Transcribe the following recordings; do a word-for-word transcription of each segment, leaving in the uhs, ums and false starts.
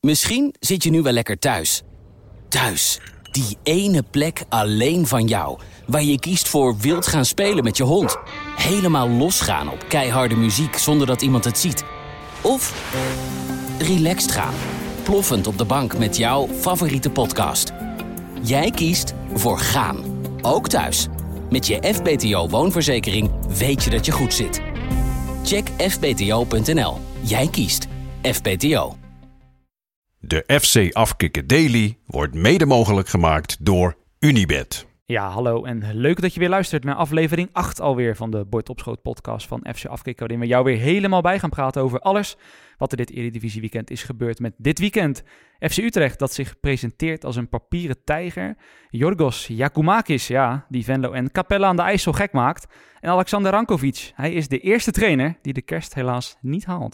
Misschien zit je nu wel lekker thuis. Thuis, die ene plek alleen van jou, waar je kiest voor wild gaan spelen met je hond. Helemaal losgaan op keiharde muziek zonder dat iemand het ziet. Of relaxed gaan, ploffend op de bank met jouw favoriete podcast. Jij kiest voor gaan, ook thuis. Met je F B T O woonverzekering weet je dat je goed zit. Check f b t o punt n l. Jij kiest F B T O. De F C Afkikken Daily wordt mede mogelijk gemaakt door Unibet. Ja, hallo en leuk dat je weer luistert naar aflevering acht alweer van de Bord op Schoot podcast van F C Afkikken, waarin we jou weer helemaal bij gaan praten over alles wat er dit Eredivisie weekend is gebeurd met dit weekend. F C Utrecht dat zich presenteert als een papieren tijger. Yorgos Giakoumakis, ja, die Venlo en Capella aan de IJssel gek maakt. En Alexander Rankovic, hij is de eerste trainer die de kerst helaas niet haalt.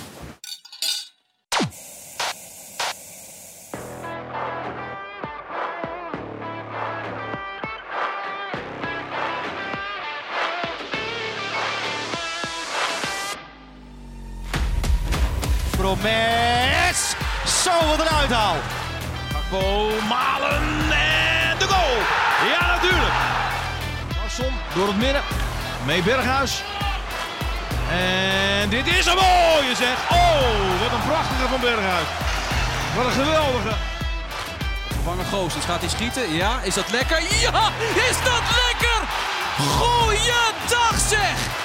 Promes, zo wat een uithaal. Gakpo, Malen en de goal. Ja, natuurlijk. Larsson door het midden, mee Berghuis. En dit is een mooie zeg. Oh, wat een prachtige van Berghuis. Wat een geweldige. Vervangen Goossens, gaat hij schieten? Ja, is dat lekker? Ja, is dat lekker? Goeiedag zeg!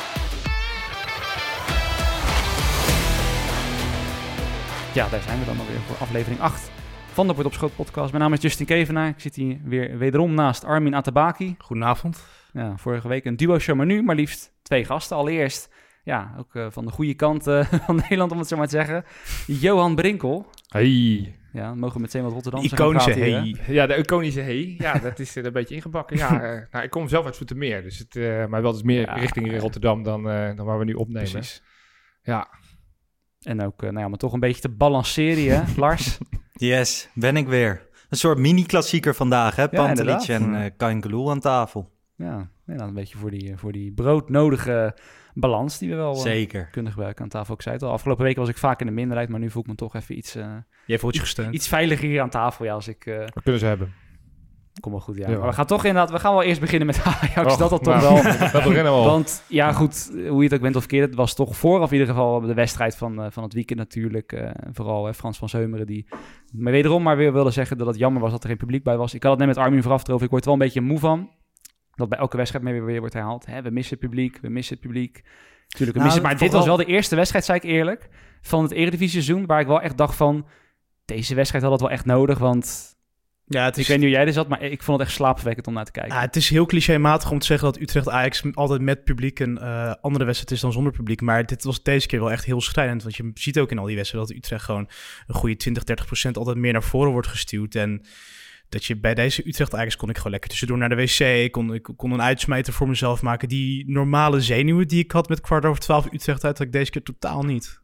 Ja, daar zijn we dan alweer voor aflevering acht van de Bord op Schoot podcast. Mijn naam is Justin Kevenaar. Ik zit hier weer wederom naast Armin Atabaki. Goedenavond. Ja, vorige week een duo-show, maar nu maar liefst twee gasten. Allereerst, ja, ook uh, van de goede kant uh, van Nederland, om het zo maar te zeggen. Johan Brinkel. Hey. Ja, mogen we meteen wat Rotterdam Iconische praten, hey. Hier, ja, de iconische hey. Ja, dat is er een beetje ingebakken. Ja, uh, nou, ik kom zelf uit Zoetermeer, dus het, uh, maar wel dus meer ja, richting Rotterdam dan, uh, dan waar we nu opnemen. Precies. Ja. En ook, nou ja, maar toch een beetje te balanceren, hè, Lars? Yes, ben ik weer. Een soort mini-klassieker vandaag, hè? Pantelic ja, en uh, Kaingeloel aan tafel. Ja, inderdaad, een beetje voor die, voor die broodnodige balans die we wel uh, Zeker. kunnen gebruiken aan tafel. Ik zei het al, afgelopen weken was ik vaak in de minderheid, maar nu voel ik me toch even iets... Uh, Jij voelt je gesteund. Iets veiliger hier aan tafel, ja, als ik... Uh, Wat kunnen ze hebben? Kom wel goed, ja. ja. Maar we gaan toch inderdaad... We gaan wel eerst beginnen met Ajax. Och, dat dat nou, toch wel... dat beginnen we al. Want ja, goed, hoe je het ook bent of verkeerd, het was toch vooraf in ieder geval de wedstrijd van, uh, van het weekend natuurlijk. Uh, vooral uh, Frans van Zeumeren die maar wederom maar weer wilde zeggen dat het jammer was dat er geen publiek bij was. Ik had het net met Armin vooraf erover. Ik word er wel een beetje moe van. Dat bij elke wedstrijd mee weer, weer wordt herhaald. Hè, we missen het publiek, we missen het publiek. Tuurlijk, we nou, missen, maar vooral... dit was wel de eerste wedstrijd, zei ik eerlijk, van het Eredivisie seizoen, waar ik wel echt dacht van, deze wedstrijd had het wel echt nodig, want... Ja, het is... Ik weet niet hoe jij er zat, maar ik vond het echt slaapverwekkend om naar te kijken. Ja, het is heel clichématig om te zeggen dat Utrecht-Ajax altijd met publiek een uh, andere wedstrijd is dan zonder publiek. Maar dit was deze keer wel echt heel schrijnend. Want je ziet ook in al die wedstrijden dat Utrecht gewoon een goede twintig, dertig procent altijd meer naar voren wordt gestuurd. En dat je bij deze Utrecht-Ajax kon ik gewoon lekker tussendoor naar de wc. Ik kon, ik kon een uitsmijter voor mezelf maken. Die normale zenuwen die ik had met kwart over twaalf Utrecht uit, had ik deze keer totaal niet.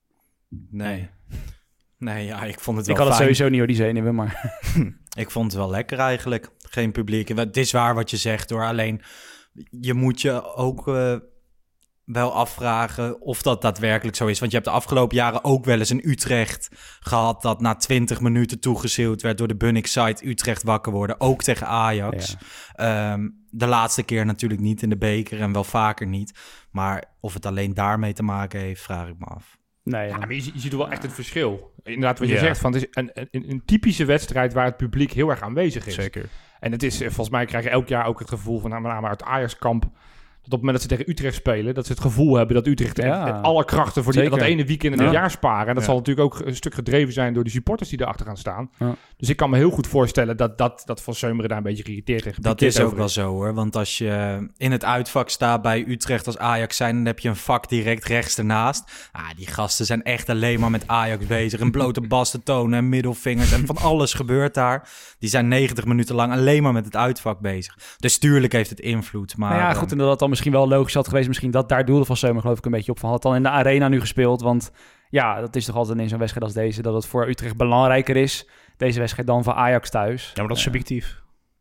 Nee. Nee, ja, ik vond het wel Ik had het fijn. sowieso niet hoor, die zenuwen, maar... Ik vond het wel lekker eigenlijk. Geen publiek. Het is waar wat je zegt hoor. Alleen, je moet je ook uh, wel afvragen of dat daadwerkelijk zo is. Want je hebt de afgelopen jaren ook wel eens een Utrecht gehad dat na twintig minuten toegezield werd door de Bunnik-site Utrecht wakker worden. Ook tegen Ajax. Ja. Um, de laatste keer natuurlijk niet in de beker en wel vaker niet. Maar of het alleen daarmee te maken heeft, vraag ik me af. Nee, ja. Ja, maar je, je ziet wel echt het verschil. Inderdaad, wat je ja. zegt, van, het is een, een, een typische wedstrijd waar het publiek heel erg aanwezig is. Zeker. En het is, volgens mij krijg je elk jaar ook het gevoel van, met name uit Ajax-kamp, dat op het moment dat ze tegen Utrecht spelen, dat ze het gevoel hebben dat Utrecht ja. en alle krachten voor die, dat ene weekend in het ja. jaar sparen. En dat ja. zal natuurlijk ook een stuk gedreven zijn door de supporters die erachter gaan staan. Ja. Dus ik kan me heel goed voorstellen dat, dat, dat Van Zeumeren daar een beetje geïrriteerd en Dat is ook wel zo hoor. Want als je in het uitvak staat bij Utrecht als Ajax zijn, dan heb je een vak direct rechts ernaast. Ah, die gasten zijn echt alleen maar met Ajax bezig. Een blote bas te tonen en middelvingers en van alles gebeurt daar. Die zijn negentig minuten lang alleen maar met het uitvak bezig. Dus tuurlijk heeft het invloed. Maar, nou ja, goed, en dat het dan misschien wel logisch had geweest. Misschien dat daar doelde Van Zeumeren geloof ik een beetje op van. Had dan in de arena nu gespeeld. Want ja, dat is toch altijd in zo'n wedstrijd als deze, dat het voor Utrecht belangrijker is. Deze wedstrijd dan voor Ajax thuis. Ja, maar dat is subjectief.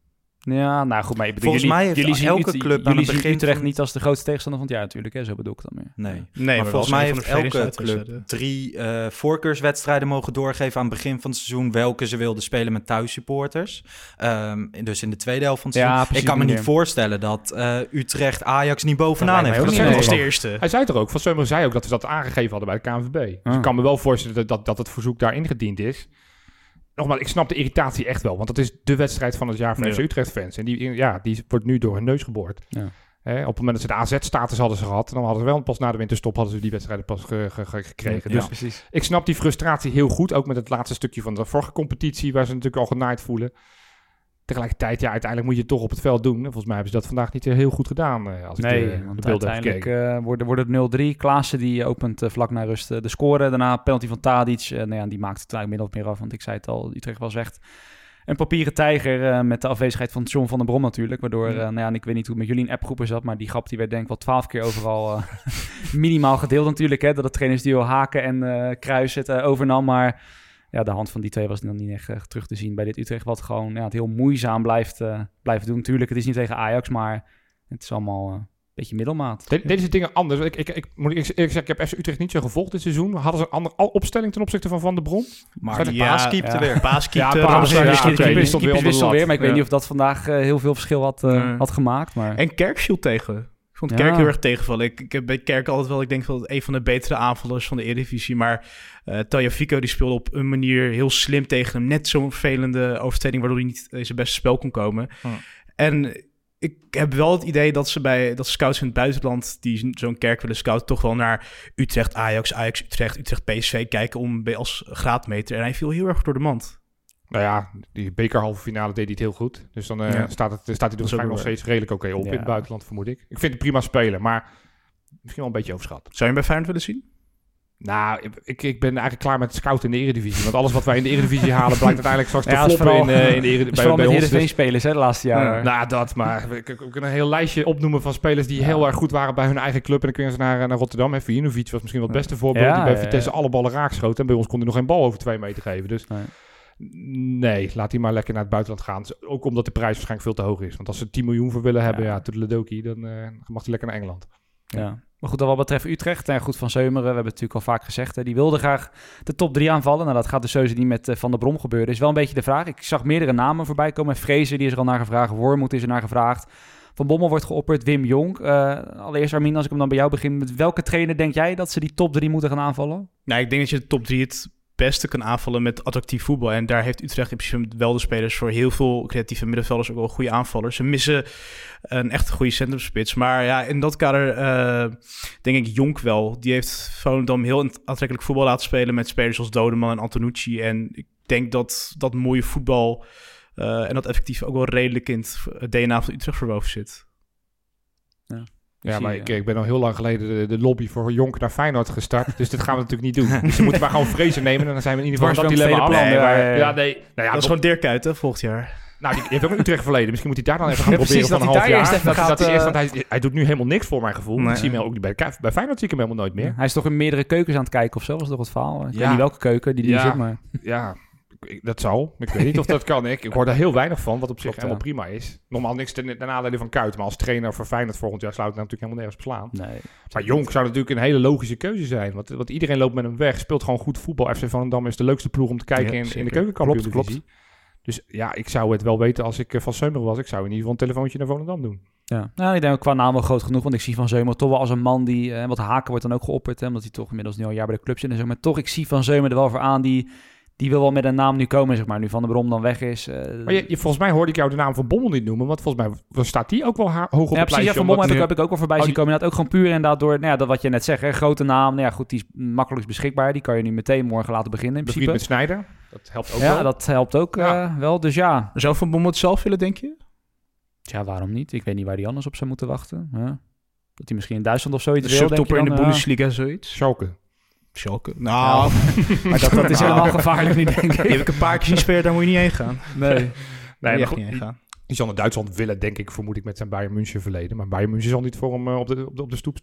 Ja, nou goed, maar ik bedoel, Volgens jullie, mij heeft jullie zien, elke Ut- club aan jullie het zien begin Utrecht van- niet als de grootste tegenstander van het jaar natuurlijk, hè? Zo bedoel ik dan meer. Nee, Nee, maar, maar wel volgens mij een heeft van de elke verdedigingsuitwedstrijden. club drie uh, voorkeurswedstrijden mogen doorgeven aan het begin van het seizoen welke ze wilden spelen met thuissupporters. Um, dus in de tweede helft van het Ja, seizoen. precies, Ik kan me niet meneer. voorstellen dat uh, Utrecht Ajax niet bovenaan Dat heeft. lijkt mij Dat ook zijn niet. we Dat Nee. was de eerste. Hij zei toch ook, Van Seumer zei ook dat we dat aangegeven hadden bij de K N V B. Dus Ah. ik kan me wel voorstellen dat, dat, dat het verzoek daar ingediend is. Nogmaals, ik snap de irritatie echt wel. Want dat is de wedstrijd van het jaar voor Ja. F C Utrecht-fans. En die, ja, die wordt nu door hun neus geboord. Ja. Hè, op het moment dat ze de A Z-status hadden ze gehad... dan hadden ze wel pas na de winterstop hadden ze die wedstrijden pas ge, ge, ge- gekregen. Ja, Dus precies. ik snap die frustratie heel goed. Ook met het laatste stukje van de vorige competitie... waar ze natuurlijk al genaaid voelen. Tegelijkertijd, ja, uiteindelijk moet je het toch op het veld doen. En volgens mij hebben ze dat vandaag niet heel goed gedaan. eh, Als ik Nee, de, de want beelden heb uiteindelijk gekeken. uh, wordt, wordt het nul drie. Klaassen die opent uh, vlak na rust uh, de score. Daarna penalty van Tadic. Uh, nou ja, die maakt het eigenlijk min of meer af. Want ik zei het al, Utrecht was echt een papieren tijger uh, met de afwezigheid van John van der Brom natuurlijk. Waardoor, uh, nou ja, en ik weet niet hoe het met jullie in appgroepen zat, maar die grap die werd denk ik wel twaalf keer overal uh, minimaal gedeeld natuurlijk. Hè, dat het trainersduo Haken en uh, Kruis het uh, overnam, maar ja, de hand van die twee was dan niet echt uh, terug te zien bij dit Utrecht, wat gewoon ja, het heel moeizaam blijft, uh, blijft doen. Natuurlijk, het is niet tegen Ajax, maar het is allemaal... Uh, beetje middelmaat. De, deze dingen anders. Ik, ik, ik moet eerlijk zeggen, ik heb F C Utrecht niet zo gevolgd dit seizoen. Hadden ze een andere opstelling ten opzichte van Van der Brom? Maar de Ja, Paas keepte ja. weer. Paas keepte. Ja, Paas, Ramsey ja, wist oké, niet die wie- stond weer Keepers onder de wissel lat. weer, maar ik weet Ja. niet of dat vandaag uh, heel veel verschil had, uh, Nee. had gemaakt. Maar... En Kerk viel tegen. Ik vond Ja. Kerk heel erg tegenvallen. Ik, ik heb bij Kerk altijd wel, ik denk wel een van de betere aanvallers van de Eredivisie. Maar uh, Tagliafico die speelde op een manier heel slim tegen hem. Net zo'n vervelende overtreding waardoor hij niet in zijn beste spel kon komen. Hm. En ik heb wel het idee dat ze bij dat scouts in het buitenland die zo'n Kerk willen scouten, toch wel naar Utrecht, Ajax, Ajax, Utrecht, Utrecht, P S V kijken om bij- als graadmeter. En hij viel heel erg door de mand. Nou ja, die bekerhalve finale deed hij het heel goed. Dus dan uh, Ja. staat, het, staat hij er Dat is waarschijnlijk nog ook steeds redelijk oké op Ja. in het buitenland, vermoed ik. Ik vind het prima spelen, maar misschien wel een beetje overschat. Zou je hem bij Feyenoord willen zien? Nou, ik, ik ben eigenlijk klaar met scouten in de Eredivisie. Want alles wat wij in de Eredivisie halen blijkt uiteindelijk straks te Ja, dat is floppen vooral- in, uh, in de Eredivisie. Dus vooral met ons. Heerenveen-spelers, hè, de laatste jaren. Nou, dat, maar ik, ik, ik kan een heel lijstje opnoemen van spelers die Ja. heel erg goed waren bij hun eigen club. En dan kun je eens naar, naar Rotterdam. En Vujinovic was misschien wel het beste voorbeeld. Ja, die bij ja, Vitesse ja. alle ballen raakschoten. En bij ons kon hij nog geen bal over twee meter geven. Dus Nee. nee, laat hij maar lekker naar het buitenland gaan. Ook omdat de prijs waarschijnlijk veel te hoog is. Want als ze tien miljoen voor willen hebben, Ja. ja, toedeledokie, dan uh, mag hij lekker naar Engeland. Ja. Maar goed, wat betreft Utrecht, en goed Van Seumeren, we hebben het natuurlijk al vaak gezegd, hè, die wilde graag de top drie aanvallen. Nou, dat gaat dus sowieso niet met uh, Van der Brom gebeuren. Is wel een beetje de vraag. Ik zag meerdere namen voorbij komen. Vrezen, die is er al naar gevraagd. Wormoed is er naar gevraagd. Van Bommel wordt geopperd. Wim Jong. Uh, allereerst Armin, als ik hem dan bij jou begin. Met welke trainer denk jij dat ze die top drie moeten gaan aanvallen? Nou, ik denk dat je de top drie het beste kan aanvallen met attractief voetbal. En daar heeft Utrecht in principe wel de spelers voor. Heel veel creatieve middenvelders, ook wel goede aanvallers. Ze missen een echt goede centrumspits. Maar ja, in dat kader uh, denk ik Jonk wel. Die heeft Volendam heel aantrekkelijk voetbal laten spelen met spelers als Dodeman en Antonucci. En ik denk dat dat mooie voetbal uh, en dat effectief ook wel redelijk in het D N A van Utrecht verwoven zit. Ja. Ja, maar zie, ik, ik ben al heel lang geleden de, de lobby voor Jonk naar Feyenoord gestart. Dus dat gaan we natuurlijk niet doen. Dus dan moeten we gewoon Vrezen nemen en dan zijn we in ieder geval Dwars dat door dilemma het af. tweede plan, Nee, ja, maar- ja, ja. ja, nee. Nou ja, Dat is gewoon Dirk Kuyt, hè, volgend jaar. Nou, die, die heeft ook een Utrecht verleden. Misschien moet hij daar dan even gaan Ja, proberen precies, van een dat half hij jaar. daar eerst even dat, dat gaat, hij, eerst, uh, want hij, hij doet nu helemaal niks voor mijn gevoel. Nee. Ik zie hem ook niet bij, de, bij Feyenoord zie ik hem helemaal nooit meer. Hij is toch in meerdere keukens aan het kijken of zo, was toch het verhaal? Ik Ja. weet niet welke keuken die die Ja. zit, maar... Ja, ik- dat zal. Ik weet niet of dat kan. Ik, ik hoor daar heel weinig van, wat op zich Klopt, helemaal prima is. Normaal niks ten, ten nadele van Kuyt. Maar als trainer voor Feyenoord volgend jaar sluit het natuurlijk helemaal nergens op slaan. Nee. Maar Jonk zou natuurlijk een hele logische keuze zijn. Want, want iedereen loopt met hem weg. Speelt gewoon goed voetbal. F C Volendam is de leukste ploeg om te kijken Ja, in, in zeker. de keukenkampioen-divisie. Klopt, klopt. Dus ja, ik zou het wel weten als ik uh, van Seumeren was. Ik zou in ieder geval een telefoontje naar Volendam doen. Ja, nou, ik denk ook qua naam wel groot genoeg, want ik zie Van Zeumer toch wel als een man die, eh, wat Haken wordt dan ook geopperd, hè, omdat hij toch inmiddels nu al een jaar bij de club zit en zo, maar toch, ik zie Van Zeumer er wel voor aan, die, die wil wel met een naam nu komen, zeg maar, nu Van der Brom dan weg is. Uh, Maar je, je, volgens mij hoorde ik jou de naam van Bommel niet noemen, want volgens mij staat die ook wel ha- hoog op ja, het precies, ja, lijstje. Van Bommel omdat- heb ik, heb ik ook wel voorbij Oh, zien die- komen, inderdaad ook gewoon puur inderdaad door, nou ja, dat wat je net zegt, hè, grote naam, nou ja, goed, die is makkelijk beschikbaar, die kan je nu meteen morgen laten beginnen in Bevriend principe. met Snijder. Dat helpt ook Ja, wel. dat helpt ook Ja. uh, wel, dus ja. Zou Van Bommel het zelf willen, denk je? Tja, waarom niet? Ik weet niet waar hij anders op zou moeten wachten. Ja. Dat hij misschien in Duitsland of zoiets De wil, denk je subtopper in dan, de ja. Bundesliga, zoiets? Schalke. Schalke. Nou, Maar dat, dat is helemaal gevaarlijk niet, denk die ik. heb ik een paar keer zien spelen, daar moet je niet heen gaan. Nee. Nee, Nee, maar echt goed, niet heen die, gaan. die zal naar Duitsland willen, denk ik, vermoed ik, met zijn Bayern München verleden. Maar Bayern München zal niet voor hem uh, op, de, op, de, op de stoep staan.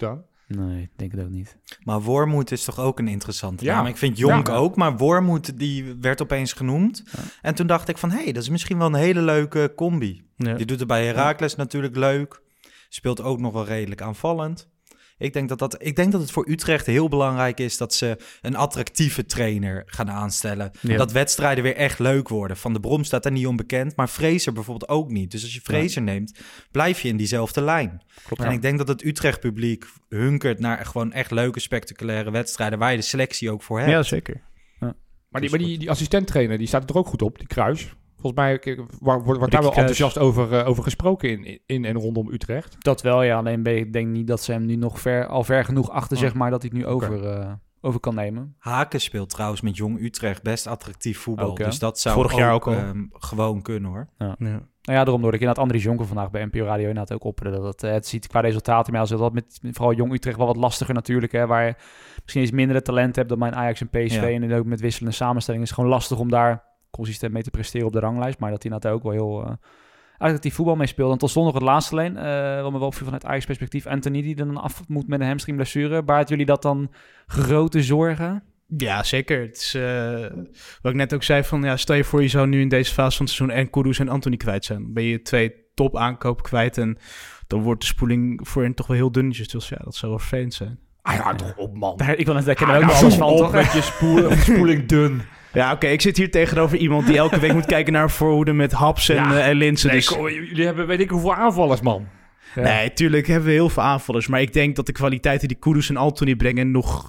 Nee, ik denk het ook niet. Maar Wormoed is toch ook een interessante ja. naam. Ik vind Jonk ja. ook, maar Wormoed die werd opeens genoemd. Ja. En toen dacht ik van, hé, hey, dat is misschien wel een hele leuke combi. Ja. Die doet het bij Heracles ja. natuurlijk leuk. Speelt ook nog wel redelijk aanvallend. Ik denk dat, dat, ik denk dat het voor Utrecht heel belangrijk is dat ze een attractieve trainer gaan aanstellen. Ja. Dat wedstrijden weer echt leuk worden. Van de Brom staat er niet onbekend, maar Fraser bijvoorbeeld ook niet. Dus als je Fraser ja. neemt, blijf je in diezelfde lijn. Klopt, en ja. ik denk dat het Utrecht publiek hunkert naar gewoon echt leuke, spectaculaire wedstrijden waar je de selectie ook voor hebt. Ja, zeker. Ja. Maar, die, maar die, die assistenttrainer, die staat er ook goed op, die Kruis. Volgens mij wordt, wordt daar wel enthousiast over, uh, over gesproken in, in en rondom Utrecht. Dat wel, ja. Alleen ik denk niet dat ze hem nu nog ver, al ver genoeg achter, oh. zeg maar, dat hij het nu over, okay. uh, over kan nemen. Haken speelt trouwens met Jong Utrecht best attractief voetbal. Okay. Dus dat zou vorig ook, jaar ook al. Um, gewoon kunnen, hoor. Ja. Ja. Nou ja, daarom hoorde ik inderdaad Andries Jonker vandaag bij N P O Radio inderdaad ook opperen. Dat het, het ziet qua resultaten, maar als je dat met vooral Jong Utrecht wel wat lastiger natuurlijk, hè, waar je misschien eens minder talent hebt dan mijn Ajax en P S V. Ja. En ook met wisselende samenstellingen is het gewoon lastig om daar consistent mee te presteren op de ranglijst. Maar dat hij inderdaad ook wel heel uh, attractief voetbal mee speelt. En tot slot nog het laatste alleen, uh, wat me wel opviel vanuit Ajax perspectief. Anthony die dan af moet met een hamstringblessure. Baart jullie dat dan grote zorgen? Ja, zeker. Het is, uh, wat ik net ook zei, van ja, stel je voor je zou nu in deze fase van het seizoen en Kudus en Anthony kwijt zijn. Dan ben je twee top aankopen kwijt en dan wordt de spoeling voor hen toch wel heel dunnetjes. Dus ja, dat zou wel vervelend zijn. Ah ja, toch op, man. Ik wil net zeggen, ah, ook nou, alles van, toch? Met je spoeling, spoeling dun. Ja, oké. Okay, ik zit hier tegenover iemand die elke week moet kijken naar een voorhoede met Haps en, ja, uh, en Linsen. Nee, dus... kom, jullie hebben weet ik hoeveel aanvallers, man. Ja. Nee, tuurlijk hebben we heel veel aanvallers. Maar ik denk dat de kwaliteiten die Kudus en Anthony brengen nog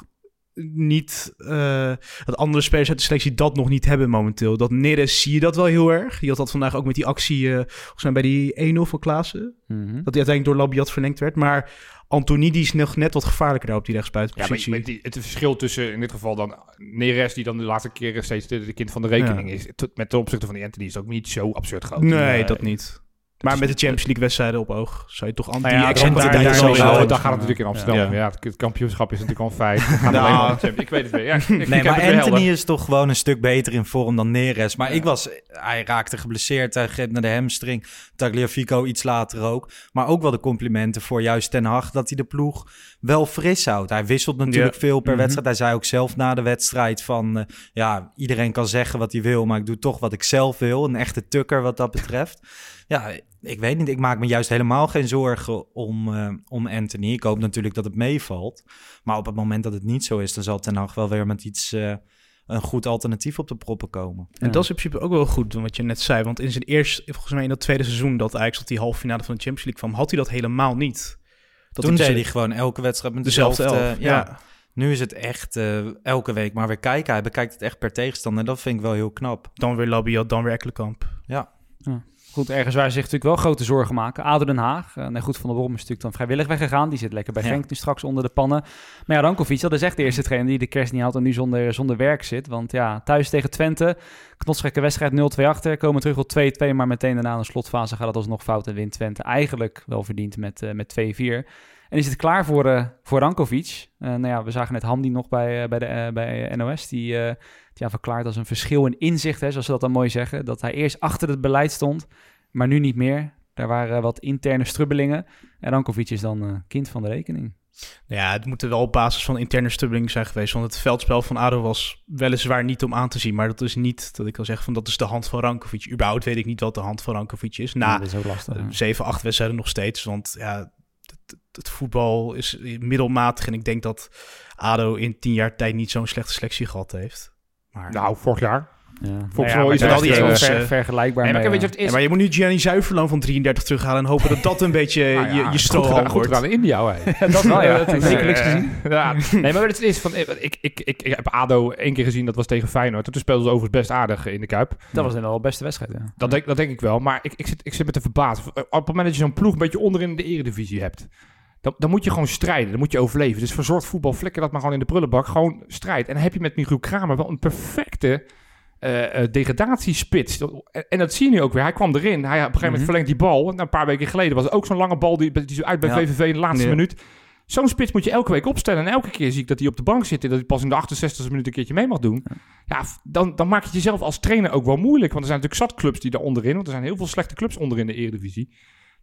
niet... Uh, dat andere spelers uit de selectie dat nog niet hebben momenteel. Dat Neres zie je dat wel heel erg. Je had dat vandaag ook met die actie, uh, volgens mij bij die één nul van Klaassen. Mm-hmm. Dat die uiteindelijk door Labiat verlengd werd. Maar Anthony die is nog net wat gevaarlijker daar op die rechtsbuitenpositie. Ja, maar die, het verschil tussen in dit geval dan Neres, die dan de laatste keren steeds de, de kind van de rekening ja. is. Met ten opzichte van die Anthony is het ook niet zo absurd groot. Nee, uh, dat niet. Maar met de Champions League wedstrijden op oog zou je toch Anthony... Nou ja, daar, daar, daar, daar, daar, daar gaat het natuurlijk in Amsterdam. Ja. Ja, het kampioenschap is natuurlijk al een feit. Nou, ik weet het weer. Ja, ik, nee, ik maar Anthony is toch gewoon een stuk beter in vorm dan Neres. Maar ja. ik was... Hij raakte geblesseerd. Hij greep naar de hamstring. Tagliafico iets later ook. Maar ook wel de complimenten voor juist Ten Hag dat hij de ploeg wel fris houdt. Hij wisselt natuurlijk ja. veel per mm-hmm. wedstrijd. Hij zei ook zelf na de wedstrijd van... Uh, ja, iedereen kan zeggen wat hij wil, maar ik doe toch wat ik zelf wil. Een echte tukker wat dat betreft. Ja, ik weet niet. Ik maak me juist helemaal geen zorgen om, uh, om Anthony. Ik hoop natuurlijk dat het meevalt. Maar op het moment dat het niet zo is, dan zal Ten Hag wel weer met iets... Uh, een goed alternatief op de proppen komen. En ja. dat is in principe ook wel goed, wat je net zei. Want in zijn eerste, volgens mij in dat tweede seizoen... dat Ajax tot die halve finale van de Champions League kwam... had hij dat helemaal niet. Dat Toen deed hij gewoon elke wedstrijd met dezelfde... dezelfde elf, ja. ja. Nu is het echt uh, elke week maar weer kijken. Hij bekijkt het echt per tegenstander. En dat vind ik wel heel knap. Dan weer Labiat, dan weer Ekkelenkamp. Ja. ja. Goed, ergens waar ze zich natuurlijk wel grote zorgen maken. A D O Den Haag. Uh, nee, goed, Van der Worm is natuurlijk dan vrijwillig weggegaan. Die zit lekker bij Genk ja. nu straks onder de pannen. Maar ja, Rankovic, dat is echt de eerste trainer die de kerst niet haalt en nu zonder, zonder werk zit. Want ja, thuis tegen Twente, knotsgekke wedstrijd nul twee achter. Komen terug op twee twee, maar meteen daarna in de slotfase gaat het alsnog fout en wint Twente eigenlijk wel verdiend met, uh, met twee vier. En is het klaar voor, uh, voor Rankovic? Uh, nou ja, we zagen net Hamdi nog bij, uh, bij, de, uh, bij N O S. Die uh, ja, verklaart als een verschil in inzicht, hè, zoals ze dat dan mooi zeggen. Dat hij eerst achter het beleid stond, maar nu niet meer. Daar waren wat interne strubbelingen. En Rankovic is dan uh, kind van de rekening. Ja, het moet er wel op basis van interne strubbelingen zijn geweest. Want het veldspel van A D O was weliswaar niet om aan te zien. Maar dat is niet dat ik kan zeggen van dat is de hand van Rankovic. Überhaupt weet ik niet wat de hand van Rankovic is. Na ja, dat is ook lastig, uh, zeven, acht wedstrijden nog steeds. Want ja, het, het voetbal is middelmatig. En ik denk dat A D O in tien jaar tijd niet zo'n slechte selectie gehad heeft. Maar, nou, vorig jaar. Ja. Volgens nou ja, mij is het wel ver, vergelijkbaar. Nee, maar, mee, weet je, het is... ja, maar je moet nu Gianni Zuiverloon van drieëndertig terughalen en hopen dat dat een beetje nou ja, je, je strohalm wordt. Goed aan India, hè. Dat wel, ja. Dat heb ik wekelijks gezien. Ja. Nee, maar het is van... Ik, ik, ik, ik heb A D O één keer gezien, dat was tegen Feyenoord. Toen speelden ze overigens best aardig in de Kuip. Dat was dan wel de beste wedstrijd, ja. Dat denk, dat denk ik wel, maar ik, ik, zit, ik zit me te verbazen. Op het moment dat je zo'n ploeg een beetje onderin in de eredivisie hebt... Dan, dan moet je gewoon strijden, dan moet je overleven. Dus verzorgd voetbal, flikker dat maar gewoon in de prullenbak. Gewoon strijd. En dan heb je met Michiel Kramer wel een perfecte uh, uh, degradatiespits. En, en dat zie je nu ook weer. Hij kwam erin. Hij, op een gegeven moment mm-hmm. verlengt die bal. En een paar weken geleden was er ook zo'n lange bal die, die zo uit bij ja. V V V in de laatste ja. minuut. Zo'n spits moet je elke week opstellen. En elke keer zie ik dat hij op de bank zit en dat hij pas in de achtenzestigste minuut een keertje mee mag doen. Ja, ja dan, dan maak je het jezelf als trainer ook wel moeilijk. Want er zijn natuurlijk zat clubs die daar onderin. Want er zijn heel veel slechte clubs onderin de Eredivisie.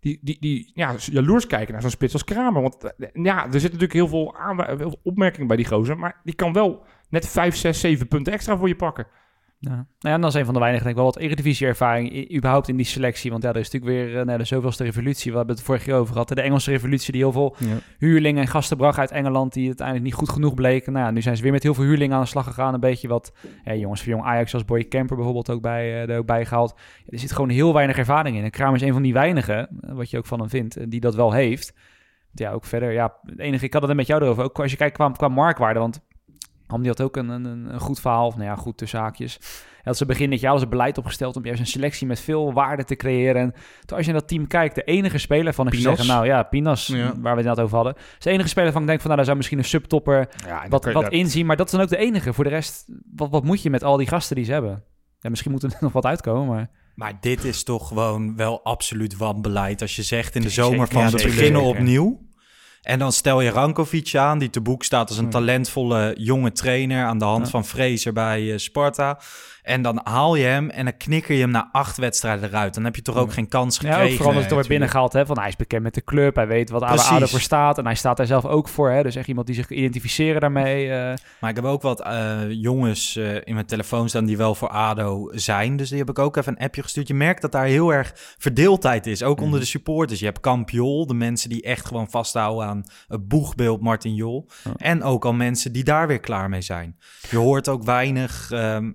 die, die, die ja, jaloers kijken naar zo'n spits als Kramer. Want uh, ja, er zit natuurlijk heel veel, aanw- heel veel opmerkingen bij die gozer. Maar die kan wel net vijf, zes, zeven punten extra voor je pakken. Ja. Nou ja, en dat is een van de weinigen, denk ik wel, wat Eredivisie-ervaring i- überhaupt in die selectie. Want ja, er is natuurlijk weer uh, nou, de zoveelste revolutie. We hebben het vorige keer over gehad. De Engelse revolutie die heel veel ja. huurlingen en gasten bracht uit Engeland die uiteindelijk niet goed genoeg bleken. Nou ja, nu zijn ze weer met heel veel huurlingen aan de slag gegaan. Een beetje wat ja, jongens van jong Ajax, zoals Boy Camper bijvoorbeeld ook bij, uh, er ook bij gehaald. Ja, er zit gewoon heel weinig ervaring in. En Kramer is een van die weinigen, uh, wat je ook van hem vindt, uh, die dat wel heeft. Ja, ook verder. Ja, het enige, ik had het er met jou erover. Ook als je kijkt qua, qua marktwaarde, want Ham die had ook een, een, een goed verhaal, of nou ja, goed tussen haakjes. Dat ze begin dit jaar als een beleid opgesteld om juist een selectie met veel waarde te creëren. En toen als je naar dat team kijkt, de enige speler van, ik zou zeggen, nou ja, Pinas, ja. waar we het net over hadden, is de enige speler van, ik denk van, nou, daar zou misschien een subtopper ja, wat, wat dat... inzien, maar dat is dan ook de enige. Voor de rest, wat, wat moet je met al die gasten die ze hebben? Ja, misschien moet er nog wat uitkomen, maar... Maar dit is toch gewoon wel absoluut wanbeleid. Als je zegt in de zomer zeker, van, ja, we zeker, beginnen zeker. opnieuw. En dan stel je Rankovic aan, die te boek staat als een talentvolle jonge trainer aan de hand ja. van Fraser bij uh, Sparta. En dan haal je hem en dan knikker je hem na acht wedstrijden eruit. Dan heb je toch ook geen kans gekregen. Ja, ook vooral dat het er weer binnengehaald. Hè, van hij is bekend met de club, hij weet wat A D O voor staat. En hij staat daar zelf ook voor. Hè, dus echt iemand die zich identificeren daarmee. Uh. Maar ik heb ook wat uh, jongens uh, in mijn telefoon staan die wel voor A D O zijn. Dus die heb ik ook even een appje gestuurd. Je merkt dat daar heel erg verdeeldheid is. Ook mm. onder de supporters. Je hebt Kamp Jol, de mensen die echt gewoon vasthouden aan het boegbeeld Martin Jol. Oh. En ook al mensen die daar weer klaar mee zijn. Je hoort ook weinig... Um,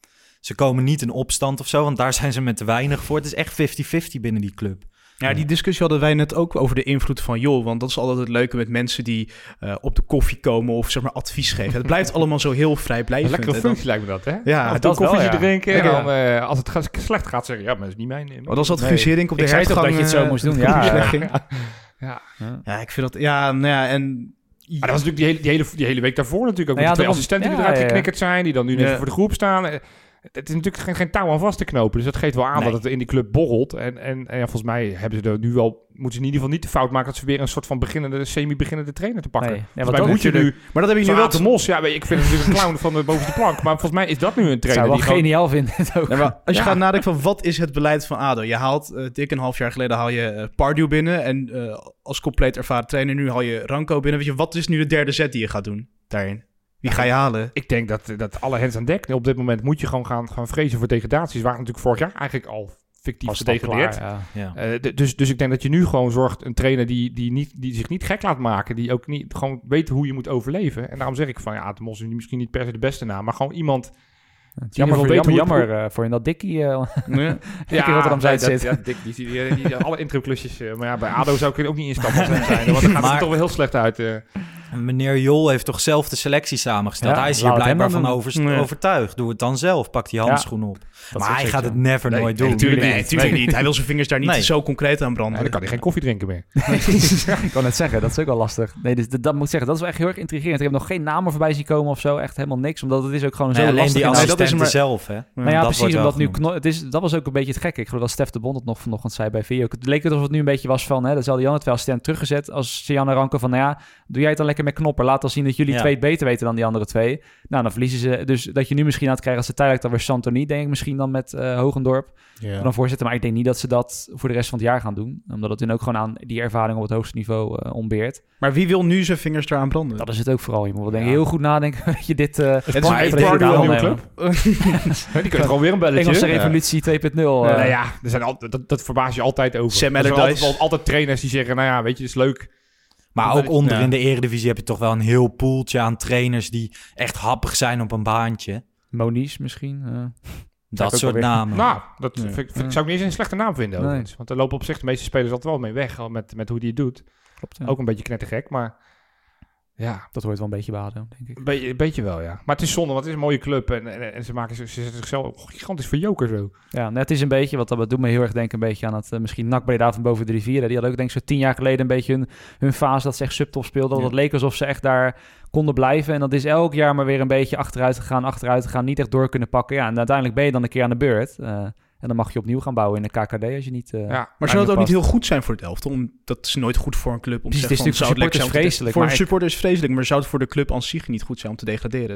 Ze komen niet in opstand of zo, want daar zijn ze met te weinig voor. Het is echt vijftig vijftig binnen die club. Ja, die discussie hadden wij net ook over de invloed van Jol. Want dat is altijd het leuke met mensen die uh, op de koffie komen of zeg maar advies geven. Het blijft allemaal zo heel vrijblijvend. Lekkere functie lijkt me dat, hè? Ja, dat koffie wel, ja. drinken. Ja. En dan, uh, als het slecht gaat, zeggen ja, maar dat is niet mijn... mijn oh, dat is advisering nee. op de ik hertgang. Ik zei toch dat je het zo moest doen, ja. Ja. Ja. Ja. Ja. ja, ik vind dat... Ja, nou ja, en... Maar dat was natuurlijk die hele, die hele, die hele week daarvoor natuurlijk ook. Nou ja, met de twee daarom, assistenten die ja, eruit ja, ja. geknikkerd zijn. Die dan nu net Ja. voor de groep staan. Het is natuurlijk geen, geen touw aan vast te knopen. Dus dat geeft wel aan nee. dat het in die club borrelt. En, en, en ja, volgens mij hebben ze er nu wel... Moeten ze in ieder geval niet de fout maken... dat ze weer een soort van beginnende, semi-beginnende trainer te pakken. Nee. Ja, volgens mij moet je nu... Maar dat heb je nu wel... de Mos, ja, ik vind het natuurlijk een clown van de bovenste plank. Maar volgens mij is dat nu een trainer. Zou die wel geniaal gewoon... vinden. Nee, maar als je ja. gaat nadenken van wat is het beleid van A D O? Je haalt, uh, dik een half jaar geleden haal je uh, Pardew binnen. En uh, als compleet ervaren trainer nu haal je Ranko binnen. Weet je, wat is nu de derde set die je gaat doen daarin? Wie ga je halen? Ik denk dat, dat alle hands aan dek. Op dit moment moet je gewoon gaan, gaan vrezen voor degradaties. Waren natuurlijk vorig jaar eigenlijk al fictief gedegradeerd. Ja. Ja. Uh, d- dus, dus ik denk dat je nu gewoon zorgt... een trainer die, die, niet, die zich niet gek laat maken... die ook niet gewoon weet hoe je moet overleven. En daarom zeg ik van... ja, de Mos is misschien niet per se de beste naam... maar gewoon iemand... Jammer voor, jammer, jammer uh, voor in dat Dikkie... Uh, nee. ja, Rotterdam Zuid zit. Ja, Dick, die, die, die, die, die alle intro-klusjes... Uh, maar ja, bij A D O zou ik er ook niet instappen als hem zijn. Want dan gaat het er toch wel heel slecht uit... Uh. Meneer Jol heeft toch zelf de selectie samengesteld. Ja, hij is hier blijkbaar van over, nee. overtuigd. Doe het dan zelf. Pak die handschoen op. Ja, maar hij gaat het never nee, nooit doen. Nee, natuurlijk nee, niet. Nee. niet. Hij wil zijn vingers daar niet nee. zo concreet aan branden. Ja, dan kan hij geen koffie drinken meer. Ik kan net zeggen, dat is ook wel lastig. Nee, dus dat, dat moet ik zeggen, dat is wel echt heel erg intrigerend. Ik heb nog geen namen voorbij zien komen of zo. Echt helemaal niks. Omdat het is ook gewoon nee, zo lastig. Die assistenten dat is maar... zelf, hè? Nou ja, dat precies. Omdat nu kno- het is, dat was ook een beetje het gekke. Ik geloof dat Stef de Bond het nog vanochtend zei bij Video. Het leek alsof het nu een beetje was van... Hè, dat zal Jan het wel assistent teruggezet als Sianne Ranko van... Nou ja, doe jij het dan lekker met knopper. Laat dan zien dat jullie ja. twee het beter weten dan die andere twee. Nou, dan verliezen ze. Dus dat je nu misschien aan het krijgen als ze tijdelijk dan weer Santoni, denk ik misschien dan met uh, Hogendorp. Ja. Dan voorzitter. Maar ik denk niet dat ze dat voor de rest van het jaar gaan doen. Omdat het hun ook gewoon aan die ervaring op het hoogste niveau uh, ontbeert. Maar wie wil nu zijn vingers eraan branden? Dat is het ook vooral. Je moet wel denken, ja. heel goed nadenken. Dat je dit... Uh, het is een nieuwe club. Die kunnen gewoon weer een belletje. Engelse revolutie ja. twee punt nul. Uh. Nou ja, er zijn al, dat, dat verbaas je altijd over. Sam er zijn altijd, altijd trainers die zeggen, nou ja, weet je, het is leuk. Maar ook onder ja. in de Eredivisie heb je toch wel een heel poeltje aan trainers die echt happig zijn op een baantje. Moniz misschien. Uh, dat soort namen. Nou, dat ja. vind, vind, zou ik niet eens een slechte naam vinden. Nee. Want er lopen op zich de meeste spelers altijd wel mee weg met, met hoe die het doet. Klopt, ja. Ook een beetje knettergek, maar ja. Dat hoort wel een beetje bij A D O, denk ik. Een beetje, een beetje wel, ja. Maar het is zonde, want het is een mooie club en, en, en ze maken ze, ze zetten zichzelf oh, gigantisch voor joker zo. Ja, net is een beetje, wat dat doet me heel erg denken een beetje aan het uh, misschien N A C Breda van boven de rivieren. Die hadden ook denk ik zo tien jaar geleden een beetje hun, hun fase dat ze echt subtop speelden. Dat ja. het leek alsof ze echt daar konden blijven. En dat is elk jaar maar weer een beetje achteruit gegaan, achteruit gegaan, niet echt door kunnen pakken. Ja, en uiteindelijk ben je dan een keer aan de beurt. Uh, En dan mag je opnieuw gaan bouwen in de K K D als je niet... Uh, ja, maar zou het ook niet heel goed zijn voor het elftal? Om, dat is nooit goed voor een club om te zeggen... Het is natuurlijk voor supporters vreselijk. Voor een supporter is vreselijk, maar zou het voor de club aan zich niet goed zijn om te degraderen?